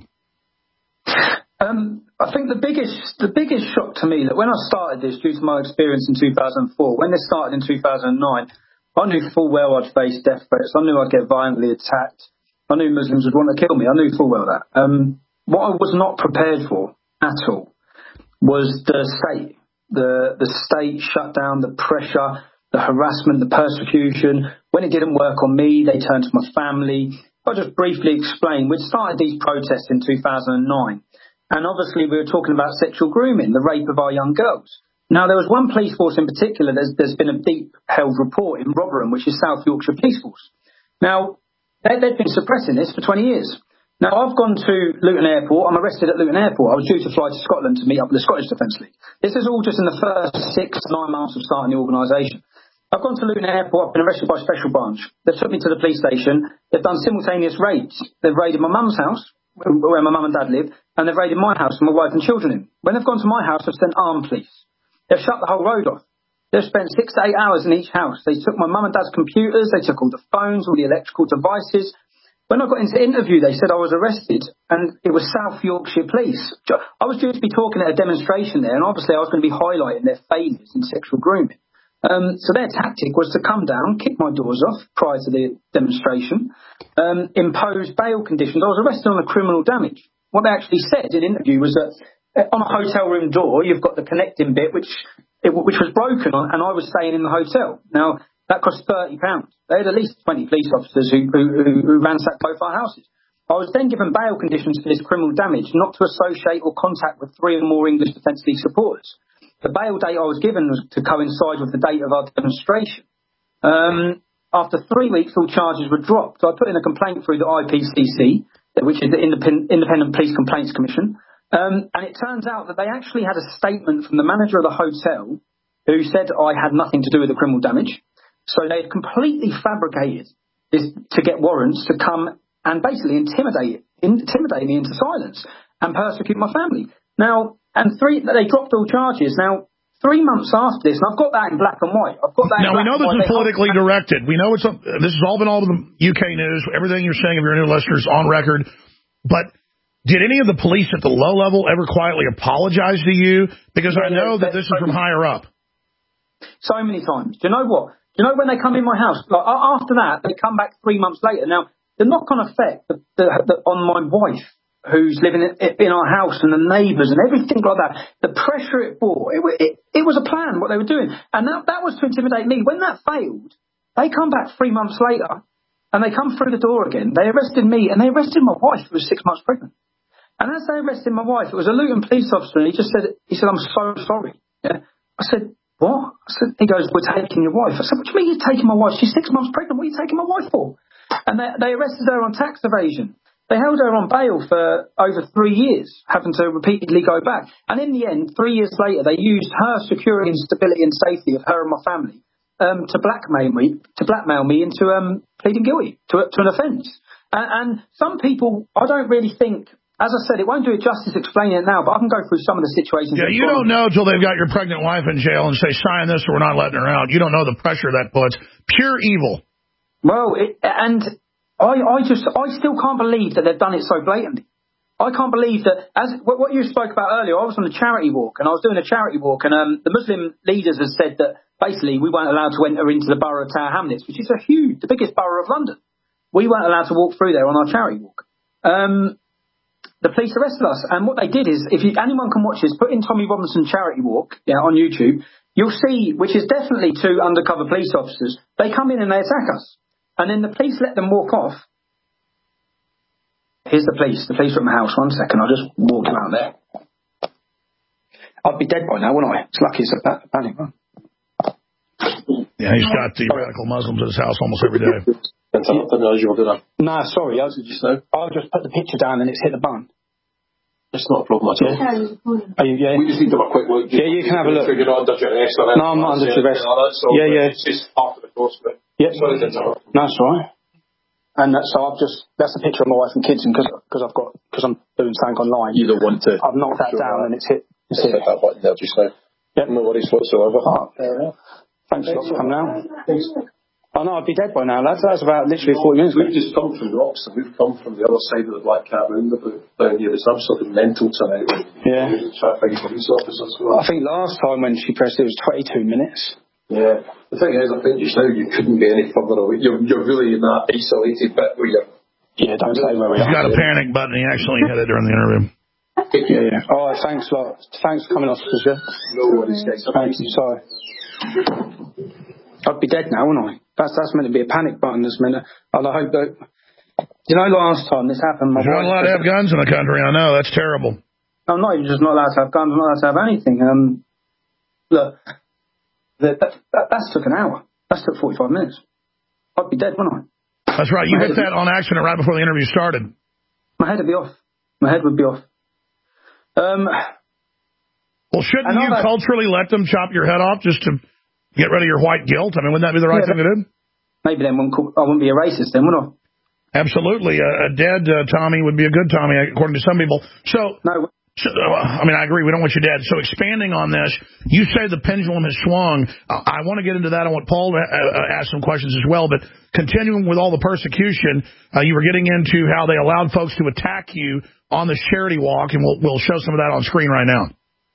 Um, I think the biggest the biggest shock to me that when I started this, due to my experience in two thousand four, when this started in two thousand nine, I knew full well I'd face death threats. I knew I'd get violently attacked. I knew Muslims would want to kill me. I knew full well that. Um, what I was not prepared for at all was the state. The the state shutdown, the pressure, the harassment, the persecution. When it didn't work on me, they turned to my family. I'll just briefly explain. We'd started these protests in two thousand nine. And obviously we were talking about sexual grooming, the rape of our young girls. Now, there was one police force in particular, there's, there's been a deep-held report in Rotherham, which is South Yorkshire Police Force. Now, they, they've been suppressing this for twenty years. Now, I've gone to Luton Airport. I'm arrested at Luton Airport. I was due to fly to Scotland to meet up with the Scottish Defence League. This is all just in the first six, nine months of starting the organisation. I've gone to Luton Airport. I've been arrested by Special Branch. They've took me to the police station. They've done simultaneous raids. They've raided my mum's house, where my mum and dad live, and they've raided my house with my wife and children in. When they've gone to my house, they've sent armed police. They've shut the whole road off. They've spent six to eight hours in each house. They took my mum and dad's computers. They took all the phones, all the electrical devices. When I got into interview, they said I was arrested, and it was South Yorkshire Police. I was due to be talking at a demonstration there, and obviously I was going to be highlighting their failures in sexual grooming. Um, so their tactic was to come down, kick my doors off prior to the demonstration, um, impose bail conditions. I was arrested on a criminal damage. What they actually said in interview was that on a hotel room door, you've got the connecting bit, which it, which was broken, and I was staying in the hotel. Now, that cost thirty pounds. They had at least twenty police officers who, who, who ransacked both our houses. I was then given bail conditions for this criminal damage, not to associate or contact with three or more English Defence League supporters. The bail date I was given was to coincide with the date of our demonstration. Um, after three weeks, all charges were dropped. So I put in a complaint through the I P C C, which is the Independent, Independent Police Complaints Commission. Um, and it turns out that they actually had a statement from the manager of the hotel who said I had nothing to do with the criminal damage. So they had completely fabricated this to get warrants to come and basically intimidate, intimidate me into silence and persecute my family. Now, and three, they dropped all charges. Now, three months after this, and I've got that in black and white. I've got that. Now, we know this is politically directed. We know it's a, this has all been all over the U K news. Everything you're saying, if you're new listeners, on record. But did any of the police at the low level ever quietly apologize to you? Because yeah, I know that this is from higher up. So many times. Do you know what? Do you know when they come in my house? Like, after that, they come back three months later. Now, the knock-on effect the, the, the, on my wife, who's living in our house, and the neighbours and everything like that, the pressure it bore, it, it, it was a plan, what they were doing. And that, that was to intimidate me. When that failed, they come back three months later, and they come through the door again. They arrested me, and they arrested my wife, who was six months pregnant. And as they arrested my wife, it was a Luton police officer, and he just said, he said, I'm so sorry. Yeah? I said, what? I said, he goes, we're taking your wife. I said, what do you mean you're taking my wife? She's six months pregnant. What are you taking my wife for? And they, they arrested her on tax evasion. They held her on bail for over three years, having to repeatedly go back. And in the end, three years later, they used her security and stability and safety of her and my family um, to blackmail me, to blackmail me into um, pleading guilty to, to an offence. And, and some people, I don't really think. As I said, it won't do it justice explaining it now, but I can go through some of the situations. Yeah, you don't know until they've got your pregnant wife in jail and say, sign this or we're not letting her out. You don't know the pressure that puts. Pure evil. Well, it, and I, I just, I still can't believe that they've done it so blatantly. I can't believe that, as what you spoke about earlier, I was on a charity walk, and I was doing a charity walk, and um, the Muslim leaders have said that basically we weren't allowed to enter into the borough of Tower Hamlets, which is a huge, the biggest borough of London. We weren't allowed to walk through there on our charity walk. Um... The police arrested us, and what they did is, if you, anyone can watch this, put in Tommy Robinson charity walk, yeah, on YouTube, you'll see, which is definitely two undercover police officers, they come in and they attack us, and then the police let them walk off. Here's the police, the police are at my house. One second, I'll just walk around there. I'd be dead by now, wouldn't I? It's lucky it's a panic one. Yeah, he's got the radical Muslims at his house almost every day. Nah, sorry, I, just know. I'll just put the picture down and it's hit the button. It's not a problem at all. Yeah. Are you, yeah. We just need to have a quick look. Yeah, you can have a look. You're not under duress or anything. No, I'm not under duress. Yeah, yeah. It's just part of the course, but yeah. Sorry to interrupt. No, that's all right. And that, so I've just, that's a picture of my wife and kids, and because I've got, because I'm doing something online. You don't want to. I've knocked that down and it's hit. It's hit that button there just now. Yep. No worries whatsoever. Oh, fair enough. Thanks a lot for coming out. Thanks. Oh no, I'd be dead by now, lads. That's about literally forty minutes ago. We've just come from Roxton. We've come from the other side of the Black Cat roundabout down here. It's absolutely mental tonight. Yeah. Traffic police officers. I think last time when she pressed it was twenty-two minutes. Yeah. The thing is, I think just now you couldn't be any further away. You're, you're really in that isolated bit where you're... Yeah, don't say where we are. He's got a panic button. He actually hit it during the interview. Yeah, yeah. All right, thanks a lot. Thanks for coming, officer. No worries, guys. Thank you, sorry. I'd be dead now, wouldn't I? That's that's meant to be a panic button. That's meant to, and I hope that, you know, last time this happened, my You're not allowed to have guns in the country. I know that's terrible. I'm not even just not allowed to have guns. I'm not allowed to have anything. Um, look, that, that, that that's took an hour. That's took forty-five minutes. I'd be dead, wouldn't I? That's right. You hit that on accident right before the interview started. My head would be off. My head would be off. Um. Well, shouldn't you had, culturally let them chop your head off just to get rid of your white guilt? I mean, wouldn't that be the right yeah, thing to do? Maybe then I wouldn't be a racist then, would I? Absolutely. A, a dead uh, Tommy would be a good Tommy, according to some people. So, no. so uh, I mean, I agree. We don't want you dead. So expanding on this, you say the pendulum has swung. Uh, I want to get into that. I want Paul to uh, ask some questions as well. But continuing with all the persecution, uh, you were getting into how they allowed folks to attack you on this charity walk, and we'll, we'll show some of that on screen right now.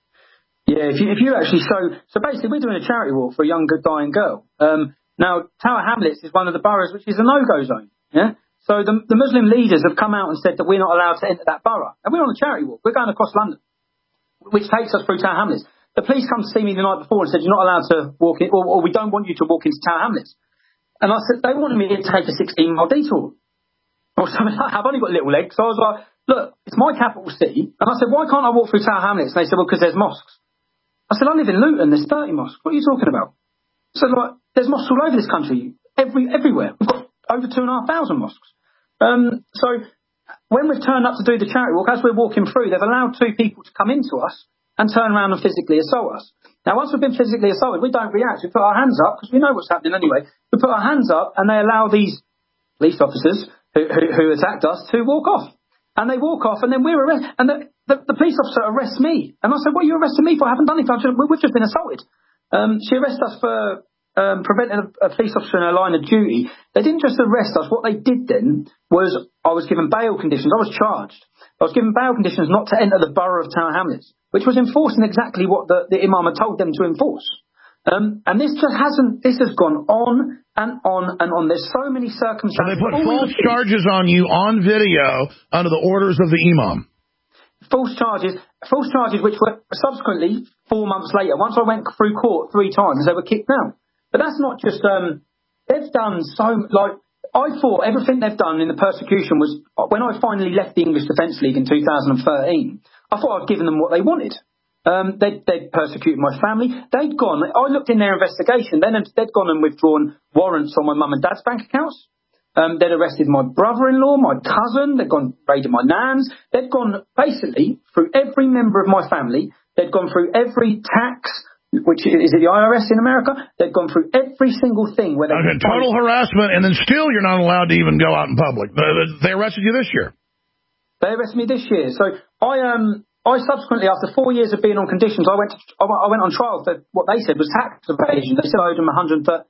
Yeah, if you, if you actually, so, so basically we're doing a charity walk for a young, good, dying girl. Um, now, Tower Hamlets is one of the boroughs which is a no-go zone, yeah? So the, the Muslim leaders have come out and said that we're not allowed to enter that borough. And we're on a charity walk. We're going across London, which takes us through Tower Hamlets. The police come to see me the night before and said, you're not allowed to walk in, or, or we don't want you to walk into Tower Hamlets. And I said, they wanted me to take a sixteen mile detour. Or something like that. I've only got little legs. So I was like, look, it's my capital city. And I said, why can't I walk through Tower Hamlets? And they said, well, because there's mosques. I said, I live in Luton, there's thirty mosques. What are you talking about? I said, like, there's mosques all over this country, every everywhere. We've got over two and a half thousand mosques. Um, so when we've turned up to do the charity walk, as we're walking through, they've allowed two people to come into us and turn around and physically assault us. Now, once we've been physically assaulted, we don't react. We put our hands up, because we know what's happening anyway. We put our hands up, and they allow these police officers who, who, who attacked us to walk off. And they walk off, and then we're arrested. And the, the, the police officer arrests me. And I said, what are you arresting me for? I haven't done anything. Just, we've just been assaulted. Um, she arrested us for um, preventing a, a police officer in a line of duty. They didn't just arrest us. What they did then was I was given bail conditions. I was charged. I was given bail conditions not to enter the borough of Tower Hamlets, which was enforcing exactly what the, the imam had told them to enforce. Um, and this just hasn't, this has gone on and on and on. There's so many circumstances. So they put false charges on you on video under the orders of the imam. False charges, false charges which were subsequently, four months later, once I went through court three times, they were kicked out. But that's not just, um, they've done so, like, I thought everything they've done in the persecution was, when I finally left the English Defence League in two thousand thirteen, I thought I'd given them what they wanted. Um, they'd, they'd persecuted my family. They'd gone, I looked in their investigation, then they'd gone and withdrawn warrants on my mum and dad's bank accounts. Um, they'd arrested my brother-in-law, my cousin. They'd gone raided my nans. They'd gone basically through every member of my family. They'd gone through every tax, which is it the I R S in America? They'd gone through every single thing where they okay, total harassment, and then still you're not allowed to even go out in public. They arrested you this year. They arrested me this year. So I um I subsequently, after four years of being on conditions, I went to, I went on trial for what they said was tax evasion. They said I owed them one hundred thirty.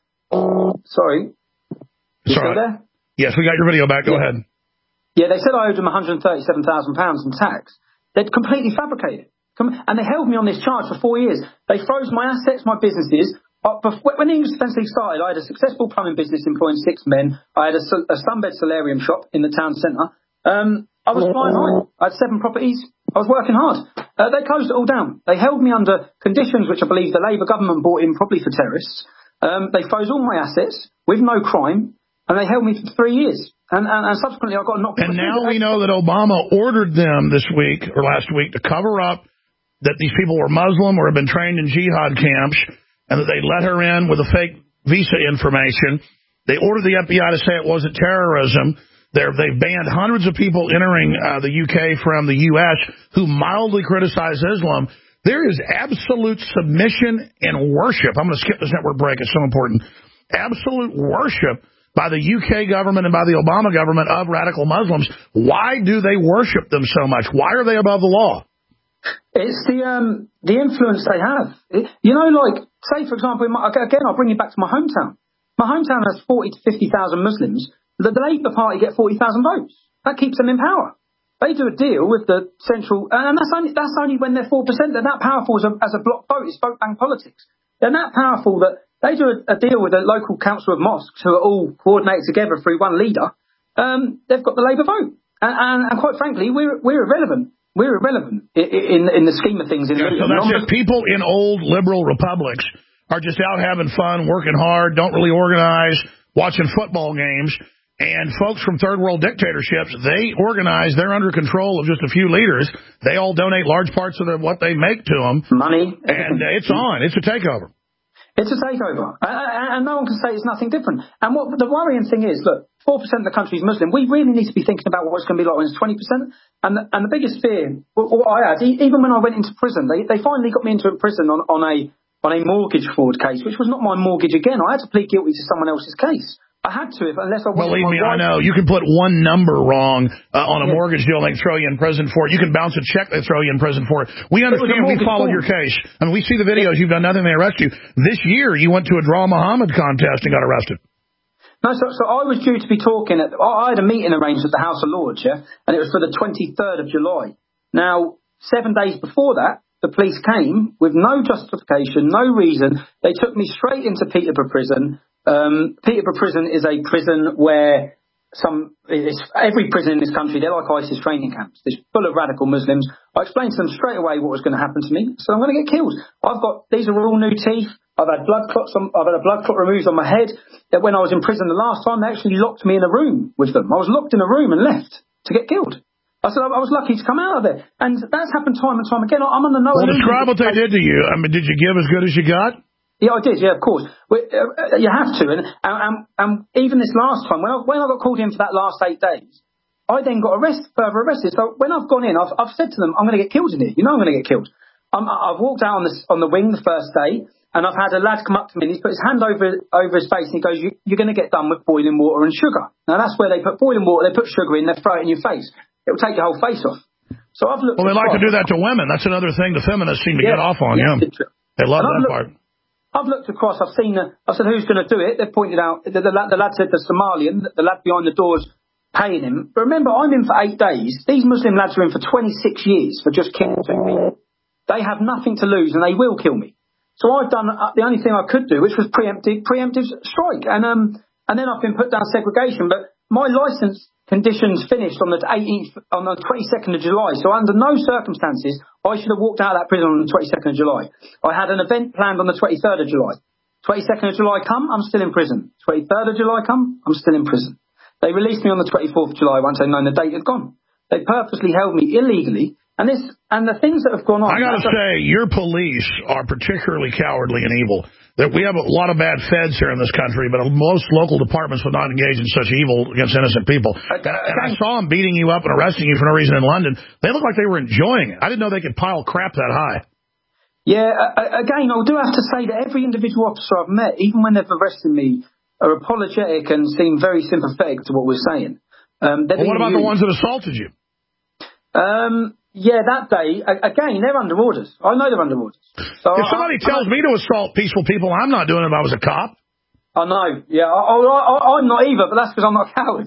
Sorry, you still there? Yes, we got your video back. Go yeah. ahead. Yeah, they said I owed them one hundred thirty-seven thousand pounds in tax. They'd completely fabricated. And they held me on this charge for four years. They froze my assets, my businesses. When the English Defence League started, I had a successful plumbing business employing six men. I had a, a sunbed solarium shop in the town centre. Um, I was flying high. I had seven properties. I was working hard. Uh, they closed it all down. They held me under conditions which I believe the Labour government brought in probably for terrorists. Um, they froze all my assets with no crime, and they held me for three years. And, and, and subsequently, I got knocked. And now we know that Obama ordered them this week or last week to cover up that these people were Muslim or had been trained in jihad camps, and that they let her in with a fake visa information. They ordered the F B I to say it wasn't terrorism. They're, they've banned hundreds of people entering uh, the U K from the U S who mildly criticize Islam. There is absolute submission and worship. I'm going to skip this network break. It's so important. Absolute worship by the U K government and by the Obama government of radical Muslims. Why do they worship them so much? Why are they above the law? It's the um, the influence they have. It, you know, like, say, for example, in my, again, I'll bring you back to my hometown. My hometown has forty to fifty thousand Muslims. The, the Labour Party get forty thousand votes. That keeps them in power. They do a deal with the central, and that's only that's only when they're four percent. They're that powerful as a, as a block vote. It's vote bank politics. They're that powerful that they do a, a deal with the local council of mosques who are all coordinated together through one leader. Um, they've got the Labour vote. And, and, and quite frankly, we're we're irrelevant. We're irrelevant in, in, in the scheme of things. In yeah, so that's it. People in old liberal republics are just out having fun, working hard, don't really organize, watching football games. And folks from third world dictatorships, they organize. They're under control of just a few leaders. They all donate large parts of the, what they make to them. Money. And it's on. It's a takeover. It's a takeover. And, and no one can say it's nothing different. And what the worrying thing is, look, four percent of the country is Muslim. We really need to be thinking about what it's going to be like when it's twenty percent. And the, and the biggest fear, what I had, even when I went into prison, they, they finally got me into a prison on, on a on a mortgage fraud case, which was not my mortgage again. I had to plead guilty to someone else's case. I had to, if unless I wasn't. Believe me, wife. I know. You can put one number wrong uh, on a yeah. mortgage deal, they throw you in prison for it. You can bounce a check, they throw you in prison for it. We understand. We followed your case. I mean, we see the videos. You've done nothing. They arrest you. This year, you went to a Draw Muhammad contest and got arrested. No, so, so I was due to be talking at. I had a meeting arranged at the House of Lords, yeah, and it was for the twenty-third of July. Now, seven days before that, the police came with no justification, no reason. They took me straight into Peterborough Prison. Um, Peterborough Prison is a prison where some it's, every prison in this country, they're like ISIS training camps. It's full of radical Muslims. I explained to them straight away what was going to happen to me. So I'm going to get killed. I've got these are all new teeth. I've had blood clots. On, I've had a blood clot removed on my head. That when I was in prison the last time, they actually locked me in a room with them. I was locked in a room and left to get killed. I said I was lucky to come out of there, and that's happened time and time again. I'm on the no. Well, describe what they did to you. I mean, did you give as good as you got? Yeah, I did. Yeah, of course. We, uh, you have to, and, and and even this last time, when I, when I got called in for that last eight days, I then got arrested, further arrested. So when I've gone in, I've I've said to them, I'm going to get killed in here. You know, I'm going to get killed. Um, I've walked out on the on the wing the first day, and I've had a lad come up to me, and he's put his hand over over his face, and he goes, you, "You're going to get done with boiling water and sugar." Now that's where they put boiling water, they put sugar in, they throw it in your face. It will take your whole face off. So I've looked. Well, they like to do that to women. That's another thing the feminists seem to yeah, get off on. Yeah, yeah. They love that looked, part. I've looked across. I've seen. Uh, I said, "Who's going to do it?" They've pointed out. The, the, the lad said the Somalian. The lad behind the doors paying him. But remember, I'm in for eight days. These Muslim lads are in for twenty-six years for just killing me. They have nothing to lose, and they will kill me. So I've done uh, the only thing I could do, which was preemptive preemptive strike, and um, and then I've been put down segregation. But my license conditions finished on the eighteenth, on the twenty-second of July. So under no circumstances, I should have walked out of that prison on the twenty-second of July. I had an event planned on the twenty-third of July. twenty-second of July come, I'm still in prison. twenty-third of July come, I'm still in prison. They released me on the twenty-fourth of July once they'd known the date had gone. They purposely held me illegally And this and the things that have gone on. I got to say, your police are particularly cowardly and evil. That we have a lot of bad feds here in this country, but most local departments would not engage in such evil against innocent people. And, and I saw them beating you up and arresting you for no reason in London. They looked like they were enjoying it. I didn't know they could pile crap that high. Yeah, uh, again, I do have to say that every individual officer I've met, even when they've arrested me, are apologetic and seem very sympathetic to what we're saying. Um, well, what about used. the ones that assaulted you? Um... Yeah, that day, again, they're under orders. I know they're under orders. So if somebody I, tells I, me to assault peaceful people, I'm not doing it if I was a cop. I know, yeah. I, I, I'm not either, but that's because I'm not a coward.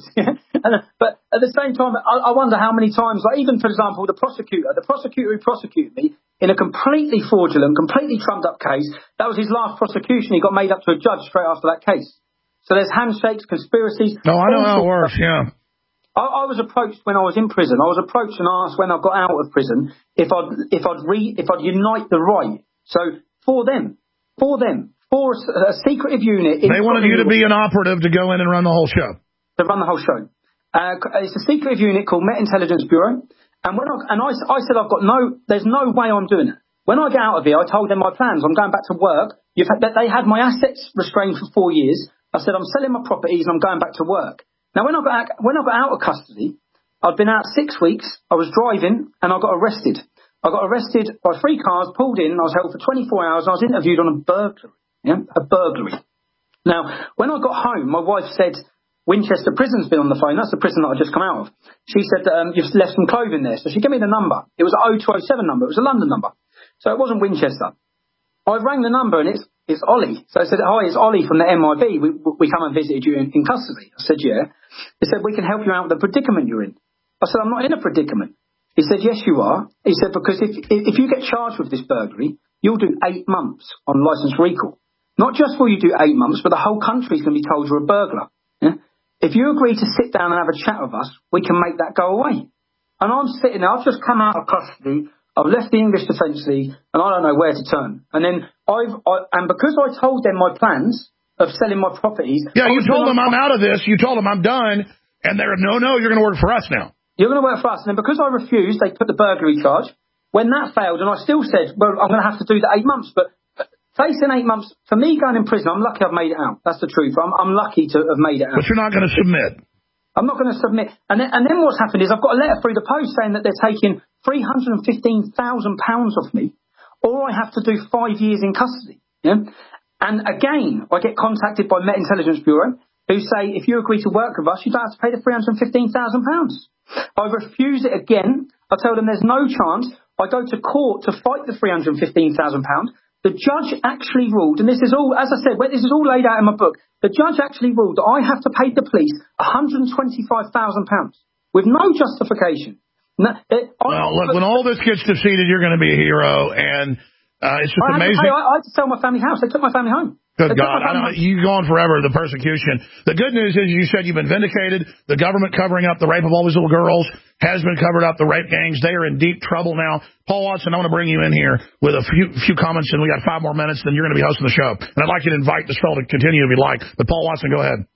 But at the same time, I, I wonder how many times, like even, for example, the prosecutor, the prosecutor who prosecuted me in a completely fraudulent, completely trumped up case, that was his last prosecution. He got made up to a judge straight after that case. So there's handshakes, conspiracies. No, I know how it works, yeah. I, I was approached when I was in prison. I was approached and asked when I got out of prison if I'd if I'd re, if I'd unite the right. So for them, for them, for a, a secretive unit. They wanted you to be an operative to go in and run the whole show. To run the whole show. Uh, it's a secretive unit called Met Intelligence Bureau. And when I, and I, I said I've got no, there's no way I'm doing it. When I get out of here, I told them my plans. I'm going back to work. You've had, they had my assets restrained for four years. I said I'm selling my properties and I'm going back to work. Now, when I got out, when I got out of custody, I'd been out six weeks. I was driving and I got arrested. I got arrested by three cars, pulled in. I was held for twenty-four hours. And I was interviewed on a burglary. Yeah, a burglary. Now, when I got home, my wife said, Winchester Prison's been on the phone. That's the prison that I just come out of. She said, um, you've left some clothing there. So she gave me the number. It was an oh two oh seven number. It was a London number. So it wasn't Winchester. I rang the number and it's it's Ollie. So I said, hi, it's Ollie from the M I B. We, we come and visited you in, in custody. I said, yeah. He said, we can help you out with the predicament you're in. I said, I'm not in a predicament. He said, yes, you are. He said, because if if you get charged with this burglary, you'll do eight months on licence recall. Not just will you do eight months, but the whole country's going to be told you're a burglar. Yeah? If you agree to sit down and have a chat with us, we can make that go away. And I'm sitting there, I've just come out of custody. I've left the English Defence League, and I don't know where to turn. And then I've, I, and because I told them my plans of selling my properties. Yeah, you told them I'm out of this. You told them I'm done, and they're no, no, you're going to work for us now. You're going to work for us. And then because I refused, they put the burglary charge. When that failed, and I still said, well, I'm going to have to do the eight months. But facing eight months, for me going in prison, I'm lucky I've made it out. That's the truth. I'm, I'm lucky to have made it out. But you're not going to submit. I'm not going to submit. And then, and then what's happened is I've got a letter through the post saying that they're taking three hundred fifteen thousand pounds off me, or I have to do five years in custody. Yeah? And again, I get contacted by Met Intelligence Bureau, who say, if you agree to work with us, you don't have to pay the three hundred fifteen thousand pounds. I refuse it again. I tell them there's no chance. I go to court to fight the three hundred fifteen thousand pounds. The judge actually ruled, and this is all, as I said, this is all laid out in my book. The judge actually ruled that I have to pay the police one hundred twenty-five thousand pounds with no justification. No, it, well, look, when all this gets defeated, you're going to be a hero, and uh, it's just I amazing. Pay, I, I had to sell my family house. They took my family home. Good they God. I don't, you've gone forever, the persecution. The good news is you said you've been vindicated. The government covering up the rape of all these little girls has been covered up. The rape gangs, they are in deep trouble now. Paul Watson, I want to bring you in here with a few few comments, and we got five more minutes, then you're going to be hosting the show. And I'd like you to invite this fellow to continue if you like. But Paul Watson, go ahead.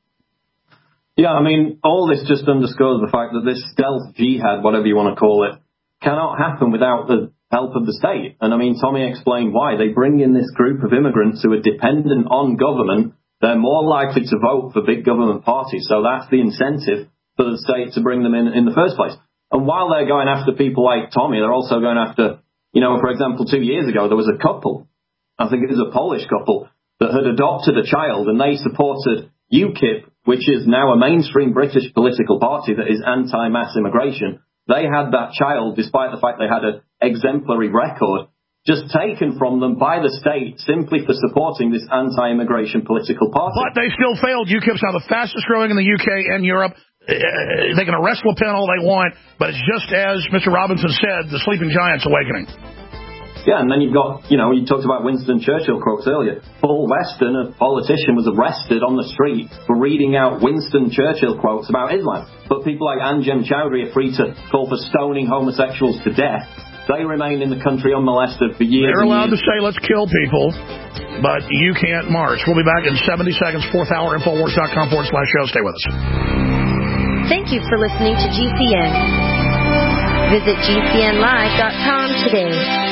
Yeah, I mean, all this just underscores the fact that this stealth jihad, whatever you want to call it, cannot happen without the help of the state. And I mean, Tommy explained why. They bring in this group of immigrants who are dependent on government. They're more likely to vote for big government parties. So that's the incentive for the state to bring them in in the first place. And while they're going after people like Tommy, they're also going after, you know, for example, two years ago, there was a couple, I think it was a Polish couple, that had adopted a child, and they supported UKIP, which is now a mainstream British political party that is anti-mass immigration. They had that child, despite the fact they had an exemplary record, just taken from them by the state simply for supporting this anti-immigration political party. But they still failed. UKIP's now the fastest growing in the U K and Europe. Uh, they can arrest Le Pen all they want, but it's just as Mister Robinson said, the sleeping giant's awakening. Yeah, and then you've got, you know, you talked about Winston Churchill quotes earlier. Paul Weston, a politician, was arrested on the street for reading out Winston Churchill quotes about Islam. But people like Anjem Chowdhury are free to call for stoning homosexuals to death. They remain in the country unmolested for years. They're allowed years. to say, let's kill people, but you can't march. We'll be back in seventy seconds, fourth hour, Infowars.com forward slash show. Stay with us. Thank you for listening to G C N. Visit G C N live dot com today.